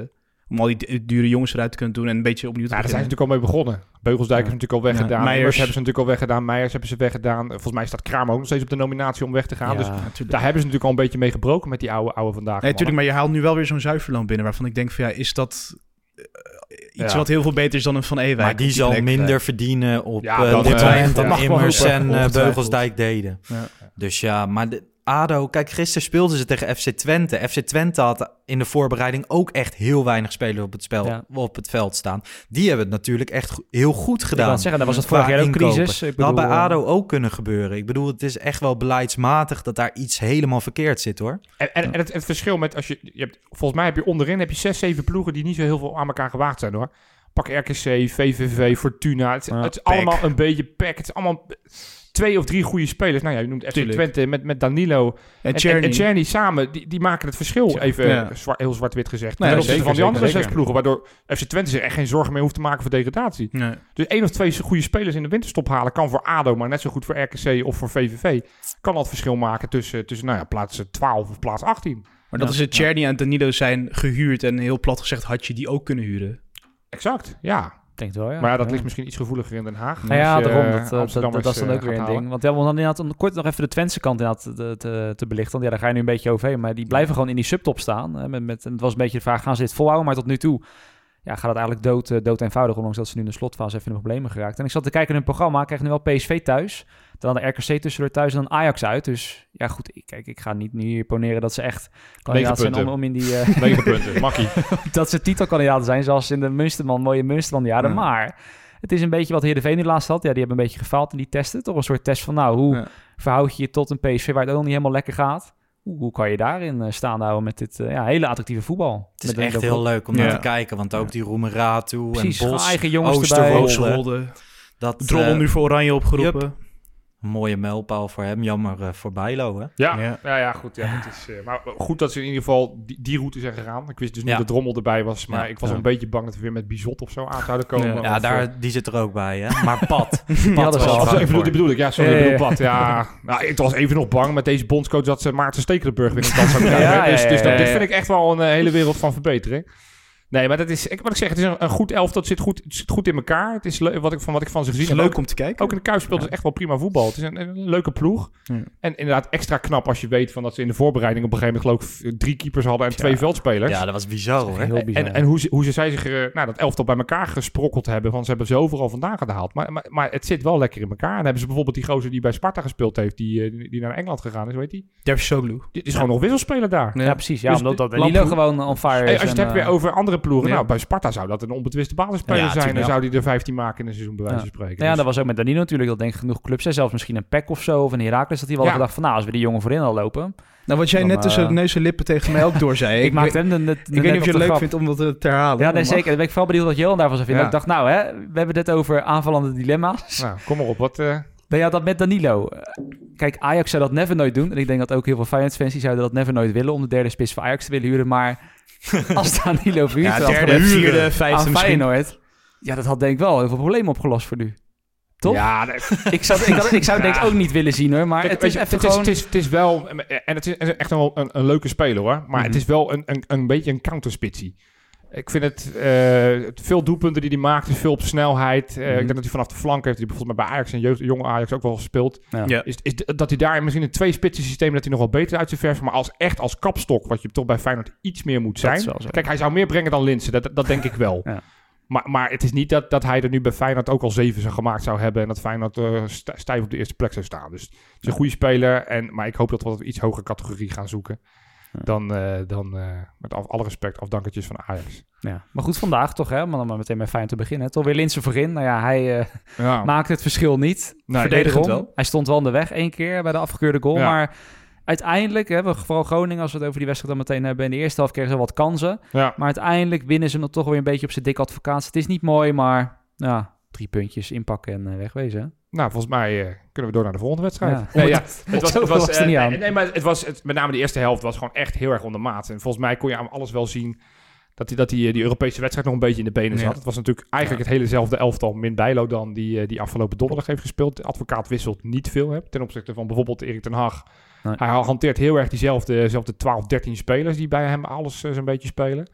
Om al die d- dure jongens eruit te kunnen doen en een beetje opnieuw te Ja, daar zijn ze beginnen. natuurlijk al mee begonnen. Beugelsdijk Ja. is natuurlijk al weggedaan. Ja, Meijers Meijers hebben ze natuurlijk al weggedaan. Meijers hebben ze weggedaan. Volgens mij staat Kramer ook nog steeds op de nominatie om weg te gaan. Ja, dus Natuurlijk. daar hebben ze natuurlijk al een beetje mee gebroken met die oude, oude vandaag. Nee, natuurlijk, maar je haalt nu wel weer zo'n zuiverloon binnen... waarvan ik denk van ja, is dat uh, iets Ja. wat heel veel beter is dan een Van Ewijk? Maar die op zal plek? minder verdienen op Ja, eh, dan, dit eh, moment dat dan mag ik wel Immers hopen. en uh, Ongetwijfeld. Beugelsdijk deden. Ja. Dus ja, maar de, ADO... Kijk, gisteren speelden ze tegen F C Twente. F C Twente had in de voorbereiding ook echt heel weinig spelers op het, spel, Ja. op het veld staan. Die hebben het natuurlijk echt go- heel goed Ik gedaan. wou zeggen, dat was het qua vorig jaar ook inkopen. crisis. Ik Dat had bedoel, bij eh, ADO ook kunnen gebeuren. Ik bedoel, het is echt wel beleidsmatig dat daar iets helemaal verkeerd zit, hoor. En, en, en het, het verschil met als je, je hebt, volgens mij heb je onderin heb je zes, zeven ploegen die niet zo heel veel aan elkaar gewaagd zijn, hoor. Pak R K C, V V V, Fortuna. Het, Ja, het is P E C. allemaal een beetje pack. Het is allemaal twee of drie goede spelers. Nou ja, je noemt F C Tuurlijk. Twente met, met Danilo En en, en, Czerny. en Czerny samen. Die, die maken het verschil Ja. even Ja. eh, zwart, heel zwart-wit gezegd. Nee, ten opzichte zeker, van die andere zeker, zes zeker. ploegen. Waardoor F C Twente zich echt geen zorgen meer hoeft te maken voor degradatie. Nee. Dus één of twee goede spelers in de winterstop halen kan voor ADO, maar net zo goed voor R K C of voor V V V. Kan dat verschil maken tussen, tussen nou ja, plaats twaalf of plaats achttien. Maar dat is het. Czerny en Danilo zijn gehuurd en heel plat gezegd had je die ook kunnen huren. Exact, ja. Ik denk het wel, ja. Maar ja, dat Ja. ligt misschien iets gevoeliger in Den Haag. Nou ja, Als je, daarom. eh, Dat, dat, dat, Amsterdammers, dat is dan eh, ook weer gaat een halen. ding. Want ja, we hadden inderdaad om kort nog even de Twentse kant inderdaad te, te, te belichten. Want ja, daar ga je nu een beetje overheen. Maar die blijven gewoon in die subtop staan. Hè, met, met, en het was een beetje de vraag, gaan ze dit volhouden? Maar tot nu toe ja, gaat het eigenlijk dood, uh, dood eenvoudig. Ondanks dat ze nu in de slotfase even in de problemen geraakt. En ik zat te kijken in hun programma. Ik krijg nu wel P S V thuis. Dan de R K C tussendoor thuis en dan Ajax uit. Dus ja, goed. Ik, kijk, ik ga niet nu hier poneren dat ze echt kandidaat zijn om, punten. om in die... Uh, negen punten, makkie. dat ze titelkandidaten zijn, zoals in de Munsterman, mooie Munsterman-jaren. Ja. Maar het is een beetje wat Heerenveen nu laatst had. Ja, die hebben een beetje gefaald in die testen. Toch een soort test van, nou, hoe Ja. verhoud je je tot een P S V waar het ook nog niet helemaal lekker gaat? Hoe, hoe kan je daarin uh, staan houden met dit uh, ja, hele attractieve voetbal? Het is Met echt een- heel leuk om Ja. naar te kijken. Want ook die Roemeratu Precies, en gewoon Bos, eigen jongens Oosterwolde. erbij. Oosterwolde. Dat, Drommel eh, nu voor Oranje opgeroepen. een mooie mijlpaal voor hem. Jammer uh, voor Bijlo, hè? Ja, Ja. ja. ja, goed. Ja, het is, uh, maar goed dat ze in ieder geval die, die route zijn gegaan. Ik wist dus niet Ja. dat Drommel erbij was, maar Ja. ik was Ja. een beetje bang dat we weer met Bizot of zo aan zouden komen. Ja. Of, Ja, uh, daar, die zit er ook bij, hè? Maar Pat. Ja, Pat dat is was wel- Of zo, er ik bedoel, die bedoel ik. Ja, sorry, Ja, ik ja, bedoel ja. Pat. Ja, nou, ik was even nog bang met deze bondscoach dat ze Maarten Stekelenburg weer in stand zou krijgen. Ja, ja, dus ja, dus dat, ja, dit ja. vind ik echt wel een uh, hele wereld van verbetering. Nee, maar dat is, ik, wat ik zeg, het is een, een goed elftal. Het zit goed, het zit goed in elkaar. Het is leuk, wat ik, van wat ik van ze gezien Het is heb. leuk Ook, om te kijken. ook in de Kuip speelt het echt wel prima voetbal. Het is een, een leuke ploeg. Ja. En inderdaad extra knap als je weet van dat ze in de voorbereiding op een gegeven moment geloof ik drie keepers hadden en twee veldspelers. Ja, dat was bizar, hoor. Heel bizar. En, en hoe ze, hoe ze zij zich, uh, nou, dat elftal bij elkaar gesprokkeld hebben. Van ze hebben ze overal vandaan gehaald. Maar, maar, maar het zit wel lekker in elkaar. En dan hebben ze bijvoorbeeld die gozer die bij Sparta gespeeld heeft. Die, uh, die, die naar Engeland gegaan is, weet je? Dervisoglu. Die is gewoon nog wisselspeler daar. ja, precies. Ja, Dus omdat dat de- Lilo Lamproe- gewoon on fire Hey, is. als je het en, hebt weer uh, over andere ploegen. ja. Nou, bij Sparta zou dat een onbetwiste basisspeler Ja, zijn. Dan tuurlijk. zou die er vijftien maken in een seizoen, bij wijze van spreken. Nou ja, Dus- dat was ook met Danilo natuurlijk. Dat denk ik genoeg clubs. Hè. Zelfs misschien een P E C of zo. Of een Heracles. Dat hij wel Ja. gedacht van, nou, als we die jongen voorin al lopen. Nou, wat jij Dan, net tussen uh, neus en lippen tegen mij ook door zei. Ik, maakte hem de, de, Ik weet niet of je het leuk vindt om dat te te herhalen. Ja, nee, Dat mag. zeker. Dan ben ik vooral benieuwd wat Johan daarvan zou vinden. Ja. Ik dacht, nou, hè, we hebben het over aanvallende dilemma's. Nou, kom maar op. Wat, uh, Ben jij dat met Danilo? Uh, Kijk, Ajax zou dat never nooit doen. En ik denk dat ook heel veel Feyenoord-fans die zouden dat never nooit willen om de derde spits van Ajax te willen huren. Maar als Danilo verhuurd Ja, had derde, geweest vierde, aan vijfde misschien. Feyenoord. Ja, dat had denk ik wel heel veel problemen opgelost voor nu. Toch? ja, nee, Ik zou, ik, had- ik zou het denk ik Ja. ook niet willen zien hoor. Maar Kijk, het weet is je, even het, is, gewoon... het, is, het is wel... En het is echt wel een, een leuke speler, hoor. Maar Mhm. het is wel een, een, een beetje een counterspitsie. Ik vind het... Uh, veel doelpunten die hij maakt, is veel op snelheid. Uh, Mhm. Ik denk dat hij vanaf de flank heeft. Die bijvoorbeeld bij Ajax en jeugd, jonge Ajax ook wel gespeeld. Ja. Ja. Is, is dat hij daar misschien een twee-spitsen systeem... dat hij nog wel beter uit zijn verven. Maar als echt als kapstok, wat je toch bij Feyenoord iets meer moet Dat zijn. is wel zo. Kijk, hij zou meer brengen dan Linssen. Dat, dat denk ik wel. Ja. Maar, maar het is niet dat, dat hij er nu bij Feyenoord ook al zeven zou gemaakt zou hebben... en dat Feyenoord uh, st- stijf op de eerste plek zou staan. Dus het is een goede speler. En, maar ik hoop dat we wat iets hogere categorie gaan zoeken... Ja. dan, uh, dan uh, met af, alle respect afdankertjes van Ajax. Ja. Maar goed, vandaag toch, hè? Maar dan maar meteen bij Feyenoord te beginnen. Toch weer Linssen voorin. Nou ja, hij uh, Ja. maakte het verschil niet. Nee, verdedigend Wederom. wel. Hij stond wel in de weg één keer bij de afgekeurde goal. Ja. Maar uiteindelijk, hè, we, vooral Groningen, als we het over die wedstrijd dan meteen hebben... in de eerste helft kregen ze wat kansen. Ja. Maar uiteindelijk winnen ze nog toch weer een beetje op zijn dikke advocaat. Het is niet mooi, maar ja, drie puntjes inpakken en uh, wegwezen. Hè? Nou, volgens mij uh, kunnen we door naar de volgende wedstrijd. Ja. Nee, ja, het was, het was, was er uh, niet aan. nee, nee, maar het was het, met name de eerste helft was gewoon echt heel erg ondermaat. En volgens mij kon je aan alles wel zien dat hij dat die, die Europese wedstrijd nog een beetje in de benen zat. Ja. Het was natuurlijk eigenlijk het helezelfde elftal min Bijlo dan die, die afgelopen donderdag heeft gespeeld. De advocaat wisselt niet veel hè, ten opzichte van bijvoorbeeld Erik ten Hag. Nee. Hij hanteert heel erg diezelfde, diezelfde twaalf, dertien spelers die bij hem alles uh, zo'n beetje spelen.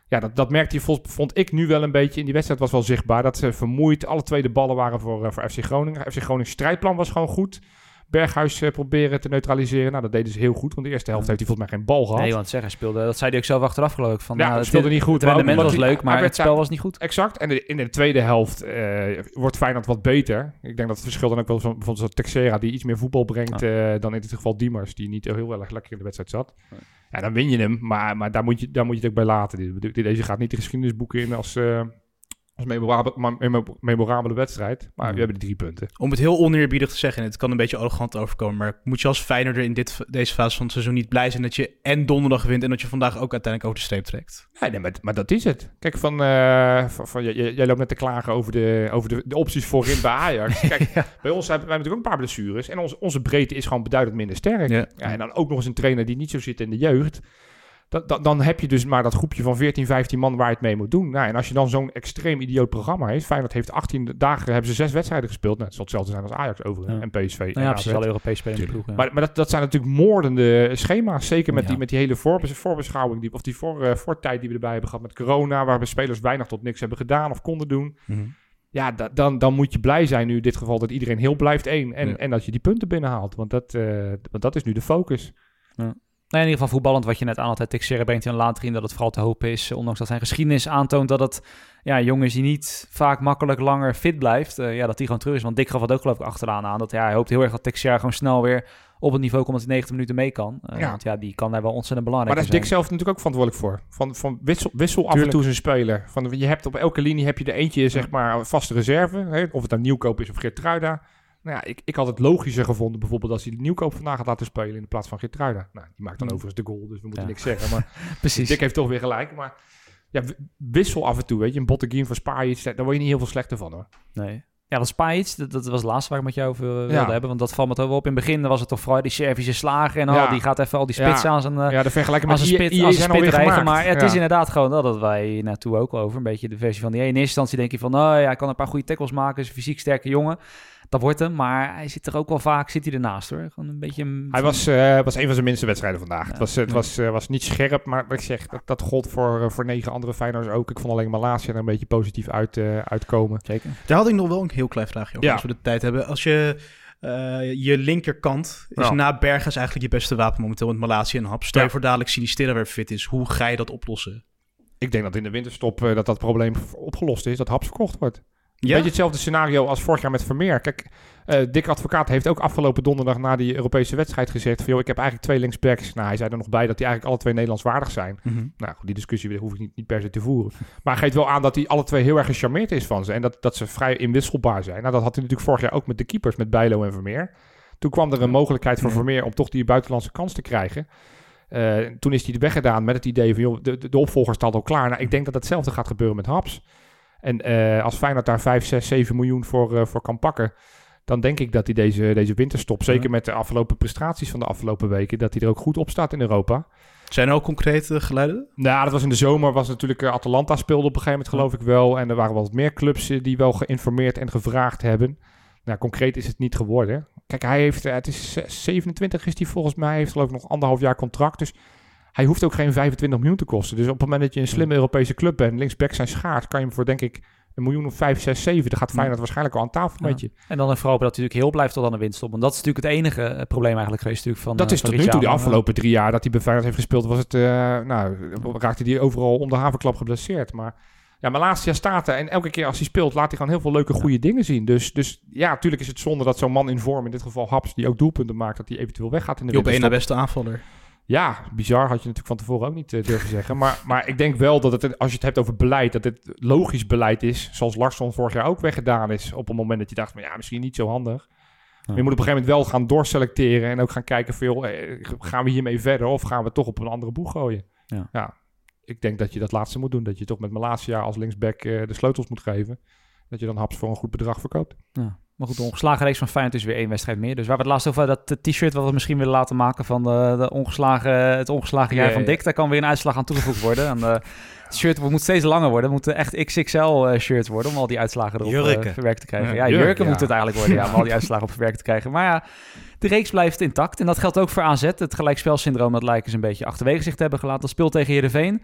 Ja, dat, dat merkte hij, vond ik nu wel een beetje in die wedstrijd. Was wel zichtbaar dat ze vermoeid. Alle twee de ballen waren voor, uh, voor F C Groningen. F C Groningen strijdplan was gewoon goed. Berghuis uh, proberen te neutraliseren. Nou, dat deden ze heel goed. Want de eerste helft heeft hij volgens mij geen bal gehad. Nee, want zeg, hij speelde, dat zei hij ook zelf achteraf geloof ik. Van, ja, nou, het speelde het, niet goed. Het rendement was die, leuk, maar het spel daar, was niet goed. Exact. En de, in de tweede helft uh, wordt Feyenoord wat beter. Ik denk dat het verschil dan ook wel van bijvoorbeeld zo'n Texera die iets meer voetbal brengt ja. uh, dan in dit geval Diemers, die niet heel erg lekker in de wedstrijd zat. Nee. Ja, dan win je hem, maar, maar daar, moet je, daar moet je het ook bij laten. Deze gaat niet de geschiedenisboeken in als... Uh, als memorabele, memorabele wedstrijd. Maar mm. we hebben de drie punten. Om het heel oneerbiedig te zeggen, en het kan een beetje arrogant overkomen, maar moet je als Feyenoorder in dit, deze fase van het seizoen niet blij zijn dat je en donderdag wint en dat je vandaag ook uiteindelijk over de streep trekt? Nee, nee maar, maar dat is het. Kijk, van, uh, van, van jij, jij loopt net te klagen over de, over de, de opties voorin bij Ajax. Kijk, ja. bij ons hebben wij natuurlijk ook een paar blessures en onze, onze breedte is gewoon beduidend minder sterk. Ja. Ja, en dan ook nog eens een trainer die niet zo zit in de jeugd. Dat, dat, dan heb je dus maar dat groepje van veertien, vijftien man waar je het mee moet doen. Nou, en als je dan zo'n extreem idioot programma heeft... Feyenoord heeft achttien dagen, hebben ze zes wedstrijden gespeeld. Nou, het zal hetzelfde zijn als Ajax overigens. Ja. En P S V. Nou, ja, precies, alle Europees spelende ploeg. Ja. Maar, maar dat, dat zijn natuurlijk moordende schema's. Zeker met, ja. die, met die hele voorbes, voorbeschouwing... Die, of die voor, uh, voortijd die we erbij hebben gehad met corona... waar we spelers weinig tot niks hebben gedaan of konden doen. Mm-hmm. Ja, da, dan, dan moet je blij zijn nu in dit geval... dat iedereen heel blijft één. En, ja. en dat je die punten binnenhaalt. Want dat, uh, want dat is nu de focus. Ja. Nee, in ieder geval voetballend wat je net aan had. Texera brengt hij dan later in dat het vooral te hopen is. Ondanks dat zijn geschiedenis aantoont dat het ja, jongens die niet vaak makkelijk langer fit blijft. Uh, ja, dat die gewoon terug is. Want Dick gaf het ook geloof ik achteraan aan. Dat ja, hij hoopt heel erg dat Texera gewoon snel weer op het niveau komt dat hij negentig minuten mee kan. Uh, ja. Want ja, die kan daar wel ontzettend belangrijk zijn. Maar daar is Dick zelf natuurlijk ook verantwoordelijk voor. Van, van wissel, wissel af en toe zijn speler. Van, je hebt op elke linie heb je er eentje, zeg maar, vaste reserve. Hè? Of het dan Nieuwkoop is of Geertruida. Nou ja, ik, ik had het logischer gevonden bijvoorbeeld als hij de Nieuwkoop vandaag had laten spelen in de plaats van Geertruida. Nou, die maakt dan mm. overigens de goal, dus we moeten ja. niks zeggen. Maar precies. Dick heeft toch weer gelijk. Maar ja, wissel af en toe, weet je. Een Botteguin van Spajic, daar word je niet heel veel slechter van, hoor. Nee. Ja, dat Spajic, dat, dat was het laatste waar ik met jou over wilde ja. hebben. Want dat valt me toch wel op. In het begin was het toch vooral die Servische slagen en al. Ja. Die gaat even al die spits ja. aan zijn uh, ja, de vergelijking met als een spit, I, I, als een spit rijgen. Maar ja. het is inderdaad gewoon, dat hadden wij naartoe ook over. Een beetje de versie van die in eerste instantie denk je van, nou ja, hij kan een paar goede tackles maken. Is een fysiek sterke jongen. Dat wordt hem, maar hij zit er ook wel vaak, zit hij ernaast hoor. Gewoon een beetje... Een, hij was, uh, was een van zijn minste wedstrijden vandaag. Ja, het was, het ja. was, uh, was niet scherp, maar wat ik zeg, dat, dat gold voor, uh, voor negen andere Feyenoorders ook. Ik vond alleen Malasia er een beetje positief uit, uh, uitkomen. Zeker. Daar had ik nog wel een heel klein vraagje over, ja. als we de tijd hebben. Als je uh, je linkerkant is ja. na Berghuis eigenlijk je beste wapen momenteel met Malasia en Haps. Stel je ja. voor dadelijk Sinisterra weer fit is. Hoe ga je dat oplossen? Ik denk dat in de winterstop uh, dat dat probleem opgelost is, dat Haps verkocht wordt. Een ja? beetje hetzelfde scenario als vorig jaar met Vermeer. Kijk, uh, Dick Advocaat heeft ook afgelopen donderdag na die Europese wedstrijd gezegd van, joh, ik heb eigenlijk twee linksbacks. Nou, hij zei er nog bij dat die eigenlijk alle twee Nederlands waardig zijn. Mm-hmm. Nou, goed, die discussie hoef ik niet, niet per se te voeren. Maar hij geeft wel aan dat hij alle twee heel erg gecharmeerd is van ze. En dat, dat ze vrij inwisselbaar zijn. Nou, dat had hij natuurlijk vorig jaar ook met de keepers, met Bijlo en Vermeer. Toen kwam er een mogelijkheid voor mm-hmm. Vermeer om toch die buitenlandse kans te krijgen. Uh, toen is hij er weggedaan met het idee van, joh, de, de, de opvolger staat al klaar. Nou, ik denk dat hetzelfde gaat gebeuren met Haps. En uh, als Feyenoord daar vijf, zes, zeven miljoen voor, uh, voor kan pakken, dan denk ik dat hij deze, deze winterstop, zeker ja. met de afgelopen prestaties van de afgelopen weken, dat hij er ook goed op staat in Europa. Zijn er ook concrete geluiden? Nou, dat was in de zomer, was natuurlijk uh, Atalanta speelde op een gegeven moment, geloof ik wel. En er waren wel wat meer clubs uh, die wel geïnformeerd en gevraagd hebben. Nou, concreet is het niet geworden. Kijk, hij heeft, uh, het is zevenentwintig is hij volgens mij, heeft geloof ik nog anderhalf jaar contract, dus hij hoeft ook geen vijfentwintig miljoen te kosten. Dus op het moment dat je een slimme Europese club bent, linksback zijn schaart, kan je hem voor denk ik een miljoen of vijf, zes, zeven. Dan gaat Feyenoord ja. waarschijnlijk al aan tafel ja. met je. En dan in vooral dat hij natuurlijk heel blijft tot aan de winststop. Want dat is natuurlijk het enige uh, probleem eigenlijk geweest natuurlijk van dat is uh, tot nu toe de afgelopen drie jaar dat hij bij Feyenoord heeft gespeeld, was het, uh, nou, raakte hij overal om de havenklap geblesseerd. Maar ja, Malasia staat er en elke keer als hij speelt, laat hij gewoon heel veel leuke, goede ja. dingen zien. Dus, dus ja, natuurlijk is het zonde dat zo'n man in vorm, in dit geval Haps, die ook doelpunten maakt, dat hij eventueel weggaat in de winterstop. Je op één na beste aanvaller. Ja, bizar had je natuurlijk van tevoren ook niet uh, durven zeggen. Maar, maar ik denk wel dat het, als je het hebt over beleid, dat het logisch beleid is. Zoals Larsson vorig jaar ook weggedaan is. Op een moment dat je dacht, maar ja, misschien niet zo handig. Ja. Maar je moet op een gegeven moment wel gaan doorselecteren. En ook gaan kijken, veel, eh, gaan we hiermee verder of gaan we toch op een andere boeg gooien? Ja. ja, ik denk dat je dat laatste moet doen. Dat je toch met Malasia als linksback uh, de sleutels moet geven. Dat je dan Haps voor een goed bedrag verkoopt. Ja. Maar goed, de ongeslagen reeks van Feyenoord is weer één wedstrijd meer. Dus waar we het laatst over dat t-shirt wat we misschien willen laten maken van de, de ongeslagen, het ongeslagen jaar ja, van Dick. Ja. Daar kan weer een uitslag aan toegevoegd worden. En uh, het shirt moet steeds langer worden. Het moet echt X X L uh, shirt worden om al die uitslagen erop uh, verwerkt te krijgen. Ja, ja jurken, jurken ja. moet het eigenlijk worden ja, om al die uitslagen op verwerkt te krijgen. Maar ja, de reeks blijft intact. En dat geldt ook voor A Z. Het gelijkspelsyndroom dat lijken ze een beetje achterwege zich te hebben gelaten. Dat speelt tegen Heerenveen.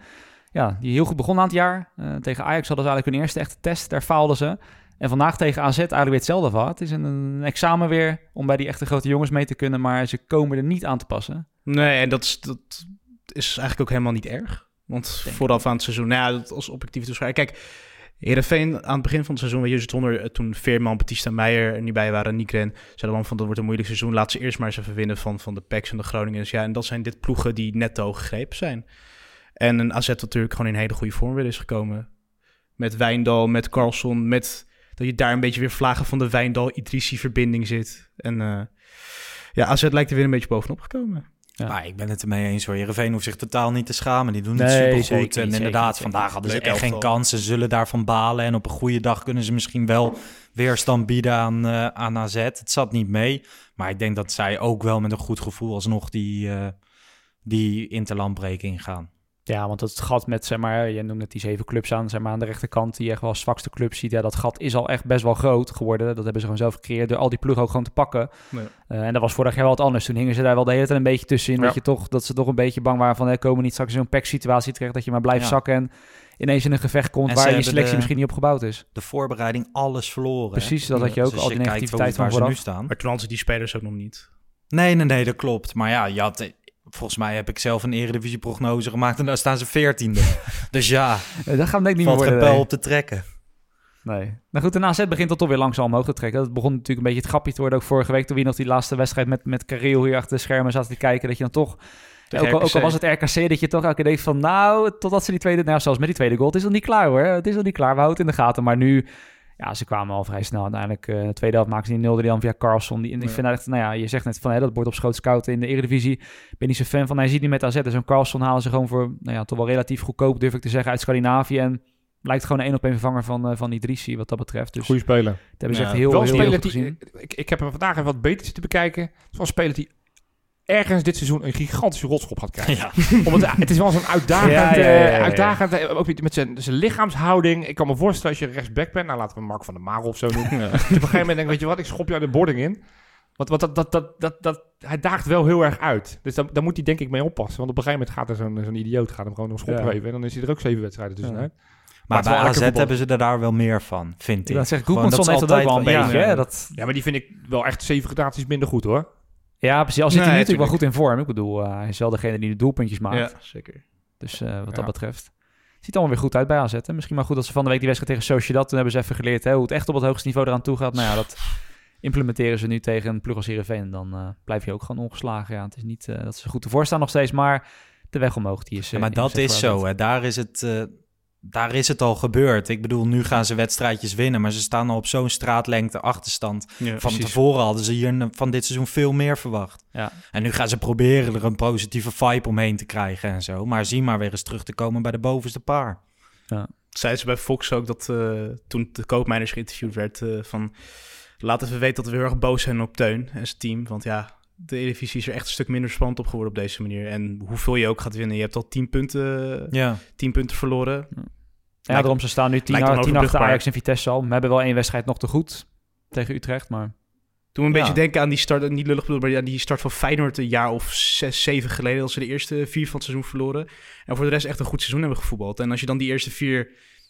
ja, die heel goed begon aan het jaar. Uh, tegen Ajax hadden ze eigenlijk hun eerste echte test. Daar faalden ze. En vandaag tegen A Z eigenlijk weer hetzelfde van. Het is een, een examen weer om bij die echte grote jongens mee te kunnen. Maar ze komen er niet aan te passen. Nee, en dat is, dat is eigenlijk ook helemaal niet erg. Want Denk vooraf aan het seizoen, nou ja, dat als objectief toeschrijven. Kijk, Heerenveen aan het begin van het seizoen, weet je, zonder toen Veerman, Batista, Meijer er niet bij waren, Niekren, zeiden man van dat wordt een moeilijk seizoen. Laat ze eerst maar eens even winnen van, van de P E C's en de Groningers. Ja, en dat zijn dit ploegen die netto gegrepen zijn. En een A Z natuurlijk gewoon in hele goede vorm weer is gekomen. Met Wijndal, met Carlson, met dat je daar een beetje weer vlagen van de Wijndal-Idrissi-verbinding zit. En uh, ja, A Z lijkt er weer een beetje bovenop gekomen. Ja. Maar ik ben het ermee eens hoor. Heerenveen hoeft zich totaal niet te schamen. Die doen het nee, supergoed. En inderdaad, zeker, vandaag hadden ze echt geen kansen. Zullen daarvan balen. En op een goede dag kunnen ze misschien wel weerstand bieden aan, uh, aan A Z. Het zat niet mee. Maar ik denk dat zij ook wel met een goed gevoel alsnog die, uh, die interlandbreek ingaan. Ja, want het gat met, zeg maar, je noemt het die zeven clubs aan, zeg maar, aan de rechterkant, die je echt wel als zwakste club ziet. Ja, dat gat is al echt best wel groot geworden. Dat hebben ze gewoon zelf gecreëerd door al die ploegen ook gewoon te pakken. Nee. Uh, en dat was vorig jaar wel wat anders. Toen hingen ze daar wel de hele tijd een beetje tussenin. Ja. Dat, je toch, dat ze toch een beetje bang waren van, hè, komen niet straks in zo'n P E C-situatie terecht, dat je maar blijft ja. zakken en ineens in een gevecht komt en waar je selectie de, misschien niet op gebouwd is. De voorbereiding alles verloren. Precies, hè? Dat had je ook, dus al die negativiteit van vooraf. Ze nu staan. Maar toen hadden ze die spelers ook nog niet. Nee, nee, nee, dat klopt. Maar ja, je had... Volgens mij heb ik zelf een eredivisie-prognose gemaakt en daar staan ze veertiende. Dus ja, ja dat gaat denk ik niet meer worden. Valt geen pijl op te trekken. Nee. Nou goed, de A Z begint dat toch weer langzaam omhoog te trekken. Dat begon natuurlijk een beetje het grapje te worden. Ook vorige week toen we nog die laatste wedstrijd met, met Careel hier achter de schermen zaten te kijken. Dat je dan toch, ook al, ook al was het R K C, dat je toch elke keer denkt van nou, totdat ze die tweede, nou zelfs met die tweede goal, het is nog niet klaar hoor. Het is nog niet klaar, we houden het in de gaten. Maar nu... Ja, ze kwamen al vrij snel uiteindelijk. Uh, de tweede helft maakten ze die nul dan via Carlson. Die, en ik ja. vind echt, nou ja, je zegt net van, hè, dat wordt op schoot scouten in de Eredivisie. Ik ben niet zo fan van, hij ziet nu met A Z. Dus zo'n Carlson halen ze gewoon voor, nou ja, toch wel relatief goedkoop, durf ik te zeggen, uit Scandinavië. En lijkt gewoon een één op één vervanger van, uh, van Idrissi, wat dat betreft. Dus goeie speler. Dat hebben ze ja. echt heel, wel heel, heel, heel goed gezien. Die, ik, ik heb hem vandaag even wat beter zitten bekijken. Het was een speler die ergens dit seizoen een gigantische rotschop gaat krijgen. Ja. Om het, het is wel zo'n uitdagend, ja, ja, ja, ja, ja. uitdagend ook met zijn, zijn lichaamshouding. Ik kan me voorstellen als je rechtsback bent, nou laten we Mark van der Marel of zo noemen. Ja. Dus op een gegeven moment denk ik, weet je wat, ik schop jou de boarding in. Want, want dat, dat, dat, dat, dat, hij daagt wel heel erg uit. Dus daar, daar moet hij denk ik mee oppassen. Want op een gegeven moment gaat er zo'n, zo'n idioot gaat hem gewoon een schop ja. geven. En dan is hij er ook zeven wedstrijden tussenuit. Ja. Maar, maar bij A Z hebben ze er daar wel meer van, vind ik. Dat zeg ik, Goedmanson heeft dat ook wel een beetje. Ja, ja, dat... ja, maar die vind ik wel echt zeven gradaties minder goed hoor. Ja, precies. Al zit nee, hij natuurlijk wel goed in vorm. Ik bedoel, uh, hij is wel degene die de doelpuntjes maakt. Ja, zeker. Dus uh, wat ja. dat betreft. Ziet allemaal weer goed uit bij A Z. Hè? Misschien maar goed dat ze van de week die wedstrijd tegen Sociedad, toen hebben ze even geleerd hè, hoe het echt op het hoogste niveau eraan toe gaat. Nou ja, dat implementeren ze nu tegen een ploeg als Heerenveen. En dan uh, blijf je ook gewoon ongeslagen. Ja, het is niet uh, dat ze goed ervoor staan nog steeds, maar de weg omhoog die is... Uh, ja, maar dat is zo. Hè. Daar is het... Uh... Daar is het al gebeurd. Ik bedoel, nu gaan ze wedstrijdjes winnen, maar ze staan al op zo'n straatlengte achterstand. Ja, van precies. Tevoren hadden ze hier van dit seizoen veel meer verwacht. Ja. En nu gaan ze proberen er een positieve vibe omheen te krijgen en zo. Maar zie maar weer eens terug te komen bij de bovenste paar. Ja. Zeiden ze bij Fox ook dat uh, toen de Koopmeiners geïnterviewd werd uh, van... Laten we weten dat we heel erg boos zijn op Teun en zijn team. Want ja, de Eredivisie is er echt een stuk minder spannend op geworden op deze manier. En hoeveel je ook gaat winnen. Je hebt al tien punten, ja. tien punten verloren. Ja, ja daarom ze staan nu tien achter Ajax en Vitesse al. We hebben wel één wedstrijd nog te goed tegen Utrecht, maar... Toen een ja. beetje denken aan die start, niet lullig bedoeld, maar aan die start van Feyenoord een jaar of zes, zeven geleden, als ze de eerste vier van het seizoen verloren. En voor de rest echt een goed seizoen hebben gevoetbald. En als je dan die eerste vier,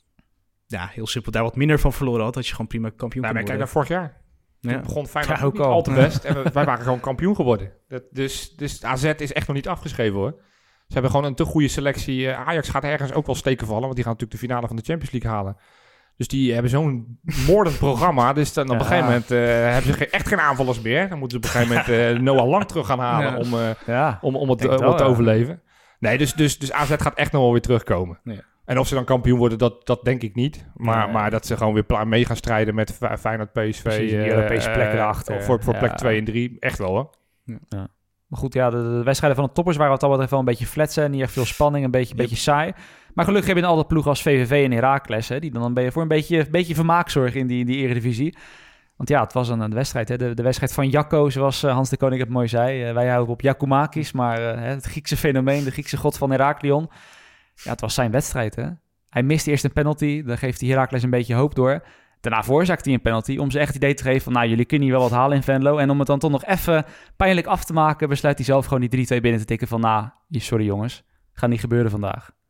ja, heel simpel, daar wat minder van verloren had, had je gewoon prima kampioen nou, kunnen worden. Kijk naar vorig jaar. Toen ja. begon Feyenoord ja, ook niet al. al te best. En wij waren gewoon kampioen geworden. Dat, dus, dus A Z is echt nog niet afgeschreven hoor. Ze hebben gewoon een te goede selectie. Ajax gaat ergens ook wel steken vallen, want die gaan natuurlijk de finale van de Champions League halen. Dus die hebben zo'n moordend programma. Dus dan op ja. een gegeven moment uh, hebben ze geen, echt geen aanvallers meer. Dan moeten ze op een gegeven moment uh, Noah Lang terug gaan halen ja. om, uh, ja. om, om het, uh, wel, om te ja. overleven. Nee, dus, dus, dus A Z gaat echt nog wel weer terugkomen. Ja. En of ze dan kampioen worden, dat, dat denk ik niet. Maar, ja. maar dat ze gewoon weer pla- mee gaan strijden met Feyenoord, P S V. Precies, die Europese uh, plekken erachter. Uh, voor voor plek twee ja. en drie. Echt wel hoor. Ja. Ja. Maar goed, ja, de, de wedstrijden van de toppers waren wat al wat even wel een beetje flatsen. Niet echt veel spanning, een beetje, yep. beetje saai. Maar gelukkig heb je dan altijd ploegen als V V V en Heracles, hè, die dan, dan ben je voor een beetje, een beetje vermaak zorgen in die, in die Eredivisie. Want ja, het was een, een wedstrijd. Hè. De, de wedstrijd van Jacco, zoals uh, Hans de Koning het mooi zei. Uh, wij houden op Giacomakis, maar uh, het Griekse fenomeen, de Griekse god van Heraklion. Ja, het was zijn wedstrijd. Hè. Hij mist eerst een penalty, dan geeft hij Heracles een beetje hoop door. Daarna veroorzaakt hij een penalty om ze echt het idee te geven van... nou, jullie kunnen hier wel wat halen in Venlo. En om het dan toch nog even pijnlijk af te maken... besluit hij zelf gewoon die drie twee binnen te tikken van... nou, sorry jongens, gaat niet gebeuren vandaag.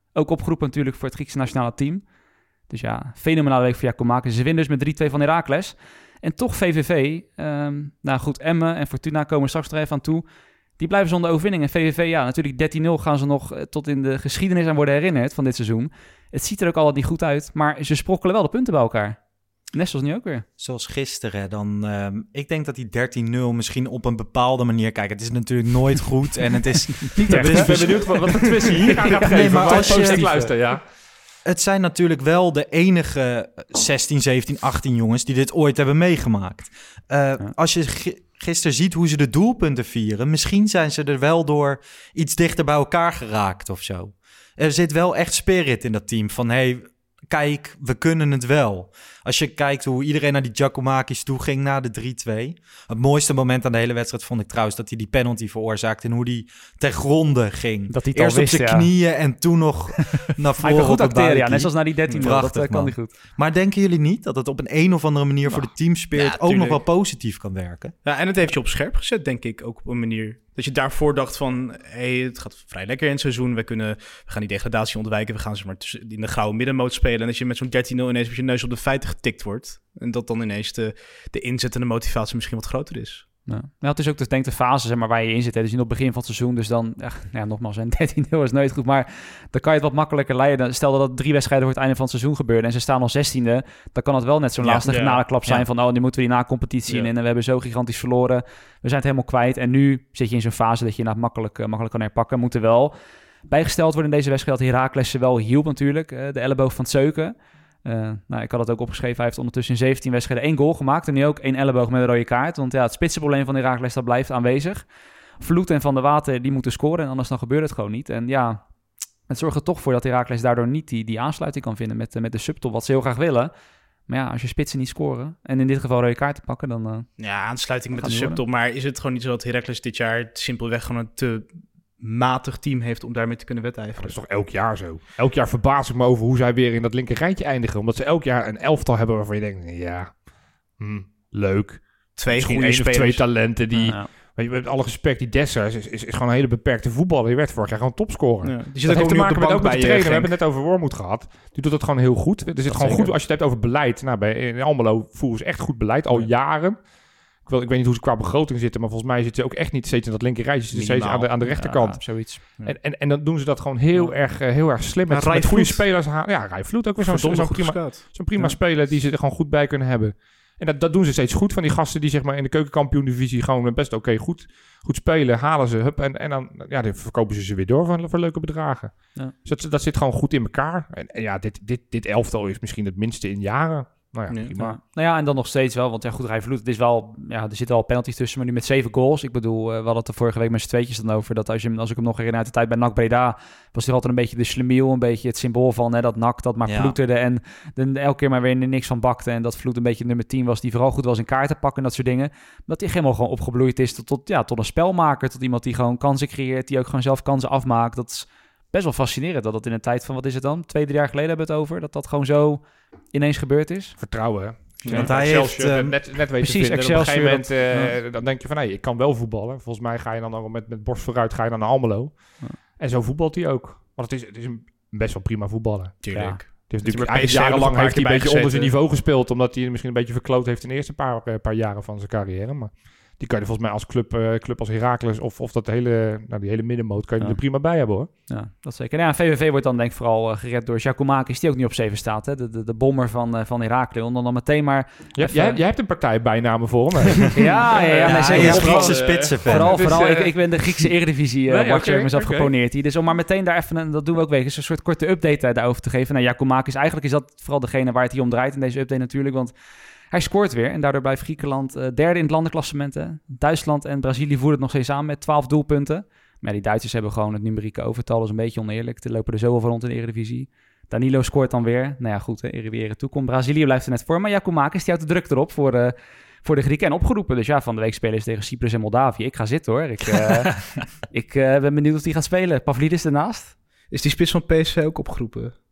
Ook opgeroepen natuurlijk voor het Griekse nationale team. Dus ja, fenomenale week voor Giakoumakis. Ze winnen dus met drie twee van Heracles. En toch V V V, um, nou goed, Emmen en Fortuna komen straks er even aan toe. Die blijven zonder overwinning. En V V V, ja, natuurlijk dertien nul gaan ze nog uh, tot in de geschiedenis aan worden herinnerd van dit seizoen. Het ziet er ook altijd niet goed uit, maar ze sprokkelen wel de punten bij elkaar. Net zoals nu ook weer. Zoals gisteren. Dan, uh, ik denk dat die dertien nul misschien op een bepaalde manier... Kijk, het is natuurlijk nooit goed en het is... niet echt. Ik ben benieuwd wat, wat de twist hier aan gaat geven. Nee, maar als je... Ik luister, ja. Het zijn natuurlijk wel de enige zestien, zeventien, achttien jongens die dit ooit hebben meegemaakt. Uh, ja. Als je g- gisteren ziet hoe ze de doelpunten vieren... misschien zijn ze er wel door iets dichter bij elkaar geraakt of zo. Er zit wel echt spirit in dat team van... hey, kijk, we kunnen het wel. Als je kijkt hoe iedereen naar die Giakoumakis toe ging na de drie twee. Het mooiste moment aan de hele wedstrijd vond ik trouwens... dat hij die penalty veroorzaakte en hoe die ter gronde ging. Dat hij Eerst wist, op zijn ja. knieën en toen nog naar voren. Hij kan goed op acteren, ja, net zoals na die dertien nul. Dat uh, kan hij goed. Maar denken jullie niet dat het op een, een of andere manier... Nou, voor de teamspirit ja, ook nog wel positief kan werken? Ja, en het heeft je op scherp gezet, denk ik, ook op een manier... dat je daarvoor dacht van... hey, het gaat vrij lekker in het seizoen. We, kunnen, we gaan die degradatie ontwijken. We gaan zeg maar in de gouden middenmoot spelen. En als je met zo'n dertien nul ineens met je neus op de feiten getikt wordt... en dat dan ineens de, de inzet en de motivatie misschien wat groter is. Ja. Ja, het is ook de, denk de fase zeg maar, waar je in zit. Hè. Dus in het begin van het seizoen. Dus dan, ja, ja, nogmaals, een dertien nul is nooit goed. Maar dan kan je het wat makkelijker leiden. Stel dat dat drie wedstrijden voor het einde van het seizoen gebeurde... en ze staan al zestiende. Dan kan het wel net zo'n ja, laatste ja, genadeklap zijn... Ja. van oh, nu moeten we die na-competitie ja. in... en we hebben zo gigantisch verloren. We zijn het helemaal kwijt. En nu zit je in zo'n fase dat je nou makkelijk, uh, makkelijk kan herpakken. Moeten wel bijgesteld worden in deze wedstrijd... dat Heracles wel hielp natuurlijk. Uh, de elleboog van Zeuken. Uh, nou, ik had het ook opgeschreven. Hij heeft ondertussen in zeventien wedstrijden één goal gemaakt. En nu ook één elleboog met een rode kaart. Want ja, het spitsenprobleem van Heracles dat blijft aanwezig. Vloed en Van der Water, die moeten scoren. En anders dan gebeurt het gewoon niet. En ja, het zorgt er toch voor dat Heracles daardoor niet die, die aansluiting kan vinden met, met de subtop. Wat ze heel graag willen. Maar ja, als je spitsen niet scoren... en in dit geval rode kaarten pakken, dan... Uh, ja, aansluiting met de subtop. Maar is het gewoon niet zo dat Heracles dit jaar simpelweg gewoon een te... matig team heeft om daarmee te kunnen wedijveren. Dat is toch elk jaar zo? Elk jaar verbaas ik me over hoe zij weer in dat linker rijtje eindigen. Omdat ze elk jaar een elftal hebben waarvan je denkt... ja, hm, leuk. Twee goede spelers. Of twee talenten die... Ja. Ja. Met alle respect, die Dessers is, is, is gewoon een hele beperkte voetballer. Die werd vorig jaar gewoon topscorer. Ja. Die dat heeft te maken met ook met de trainer. We hebben het net over Wormoed gehad. Die doet het gewoon heel goed. Er zit dat gewoon zeker. Goed, als je het hebt over beleid. Nou, bij in Almelo voeren ze echt goed beleid, al ja. jaren. Ik, wil, ik weet niet hoe ze qua begroting zitten, maar volgens mij zitten ze ook echt niet steeds in dat linker rijtje. Ze zitten steeds aan de, aan de rechterkant. Ja, zoiets. Ja. En, en, en dan doen ze dat gewoon heel, ja. erg, uh, heel erg slim. Met, met goede spelers. Ja, Rai Vloed ook weer zo'n, zo'n, zo'n prima, zo'n prima ja. speler die ze er gewoon goed bij kunnen hebben. En dat, dat doen ze steeds goed van die gasten die zeg maar in de keukenkampioen-divisie gewoon best oké okay, goed, goed spelen. Halen ze, hup, en, en dan, ja, dan verkopen ze ze weer door voor, voor leuke bedragen. Ja. Dus dat, dat zit gewoon goed in elkaar. En, en ja, dit, dit, dit elftal is misschien het minste in jaren. Nou ja, prima. Ja. Nou ja, en dan nog steeds wel, want ja goed, Rai Vloed, het is wel, ja, er zitten al penalties tussen, maar nu met zeven goals. Ik bedoel, uh, we hadden het er vorige week met z'n tweetjes dan over, dat als, je, als ik hem nog herinner uit de tijd bij N A C Breda, was hij altijd een beetje de slemiel, een beetje het symbool van hè, dat N A C dat maar ja. ploeterde en dan elke keer maar weer niks van bakte en dat Vloed een beetje nummer tien was, die vooral goed was in kaarten pakken en dat soort dingen. Dat hij helemaal gewoon opgebloeid is tot, tot, ja, tot een spelmaker, tot iemand die gewoon kansen creëert, die ook gewoon zelf kansen afmaakt. Dat is best wel fascinerend dat dat in een tijd van, wat is het dan, twee, drie jaar geleden hebben we het over, dat dat gewoon zo ineens gebeurd is. Vertrouwen, hè? Ja, want hij heeft uh, net, net weten precies, vinden. Op een gegeven moment uh, ja. dan denk je van, nee, ik kan wel voetballen. Volgens mij ga je dan ook met, met borst vooruit ga je dan naar Almelo. Ja. En zo voetbalt hij ook. Want het is, het is een best wel prima voetballer. Tuurlijk. Ja. Het is natuurlijk jarenlang heeft hij een beetje onder zijn niveau gespeeld, omdat hij misschien een beetje verkloot heeft in de eerste paar, uh, paar jaren van zijn carrière. Maar die kan je volgens mij als club, uh, club als Heracles of, of dat hele, nou, die hele middenmoot kan je ja. er prima bij hebben, hoor. Ja, dat zeker. Ja, V V V wordt dan denk ik vooral uh, gered door Giakoumakis, die ook niet op zeven staat. Hè? De, de, de bommer van, uh, van Heracles. Dan dan meteen maar... Ja, even... jij, jij hebt een partij bijnamen voor hem. ja, ja, ja, ja, nee, zeker. Ja, Griekse spitsen fan. Vooral, dus, vooral uh... ik, ik ben de Griekse Eredivisie uh, nee, watcher okay, mezelf okay. geponeerd hier. Dus om maar meteen daar even, een, dat doen we ook wekelijks, een soort korte update uh, daarover te geven. Nou, Giakoumakis, eigenlijk is dat vooral degene waar het hier om draait in deze update natuurlijk, want hij scoort weer en daardoor blijft Griekenland uh, derde in het landenklassement. Hè. Duitsland en Brazilië voeren het nog steeds aan met twaalf doelpunten. Maar die Duitsers hebben gewoon het numerieke overtal. Dat is een beetje oneerlijk. Er lopen er zoveel van rond in de Eredivisie. Danilo scoort dan weer. Nou ja, goed, Eredivisie toekomt. Brazilië blijft er net voor. Maar Giakoumakis, die houdt de druk erop voor, uh, voor de Grieken en opgeroepen. Dus ja, van de week spelen ze tegen Cyprus en Moldavië. Ik ga zitten hoor. Ik, uh, ik uh, ben benieuwd of die gaat spelen. Pavlidis ernaast. Is die spits van P S V ook opgeroepen?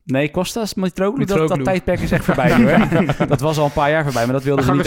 Nee, Kostas, Mitroglou, dat, dat tijdperk is echt voorbij. Hoor. Dat was al een paar jaar voorbij, maar dat wilden ze niet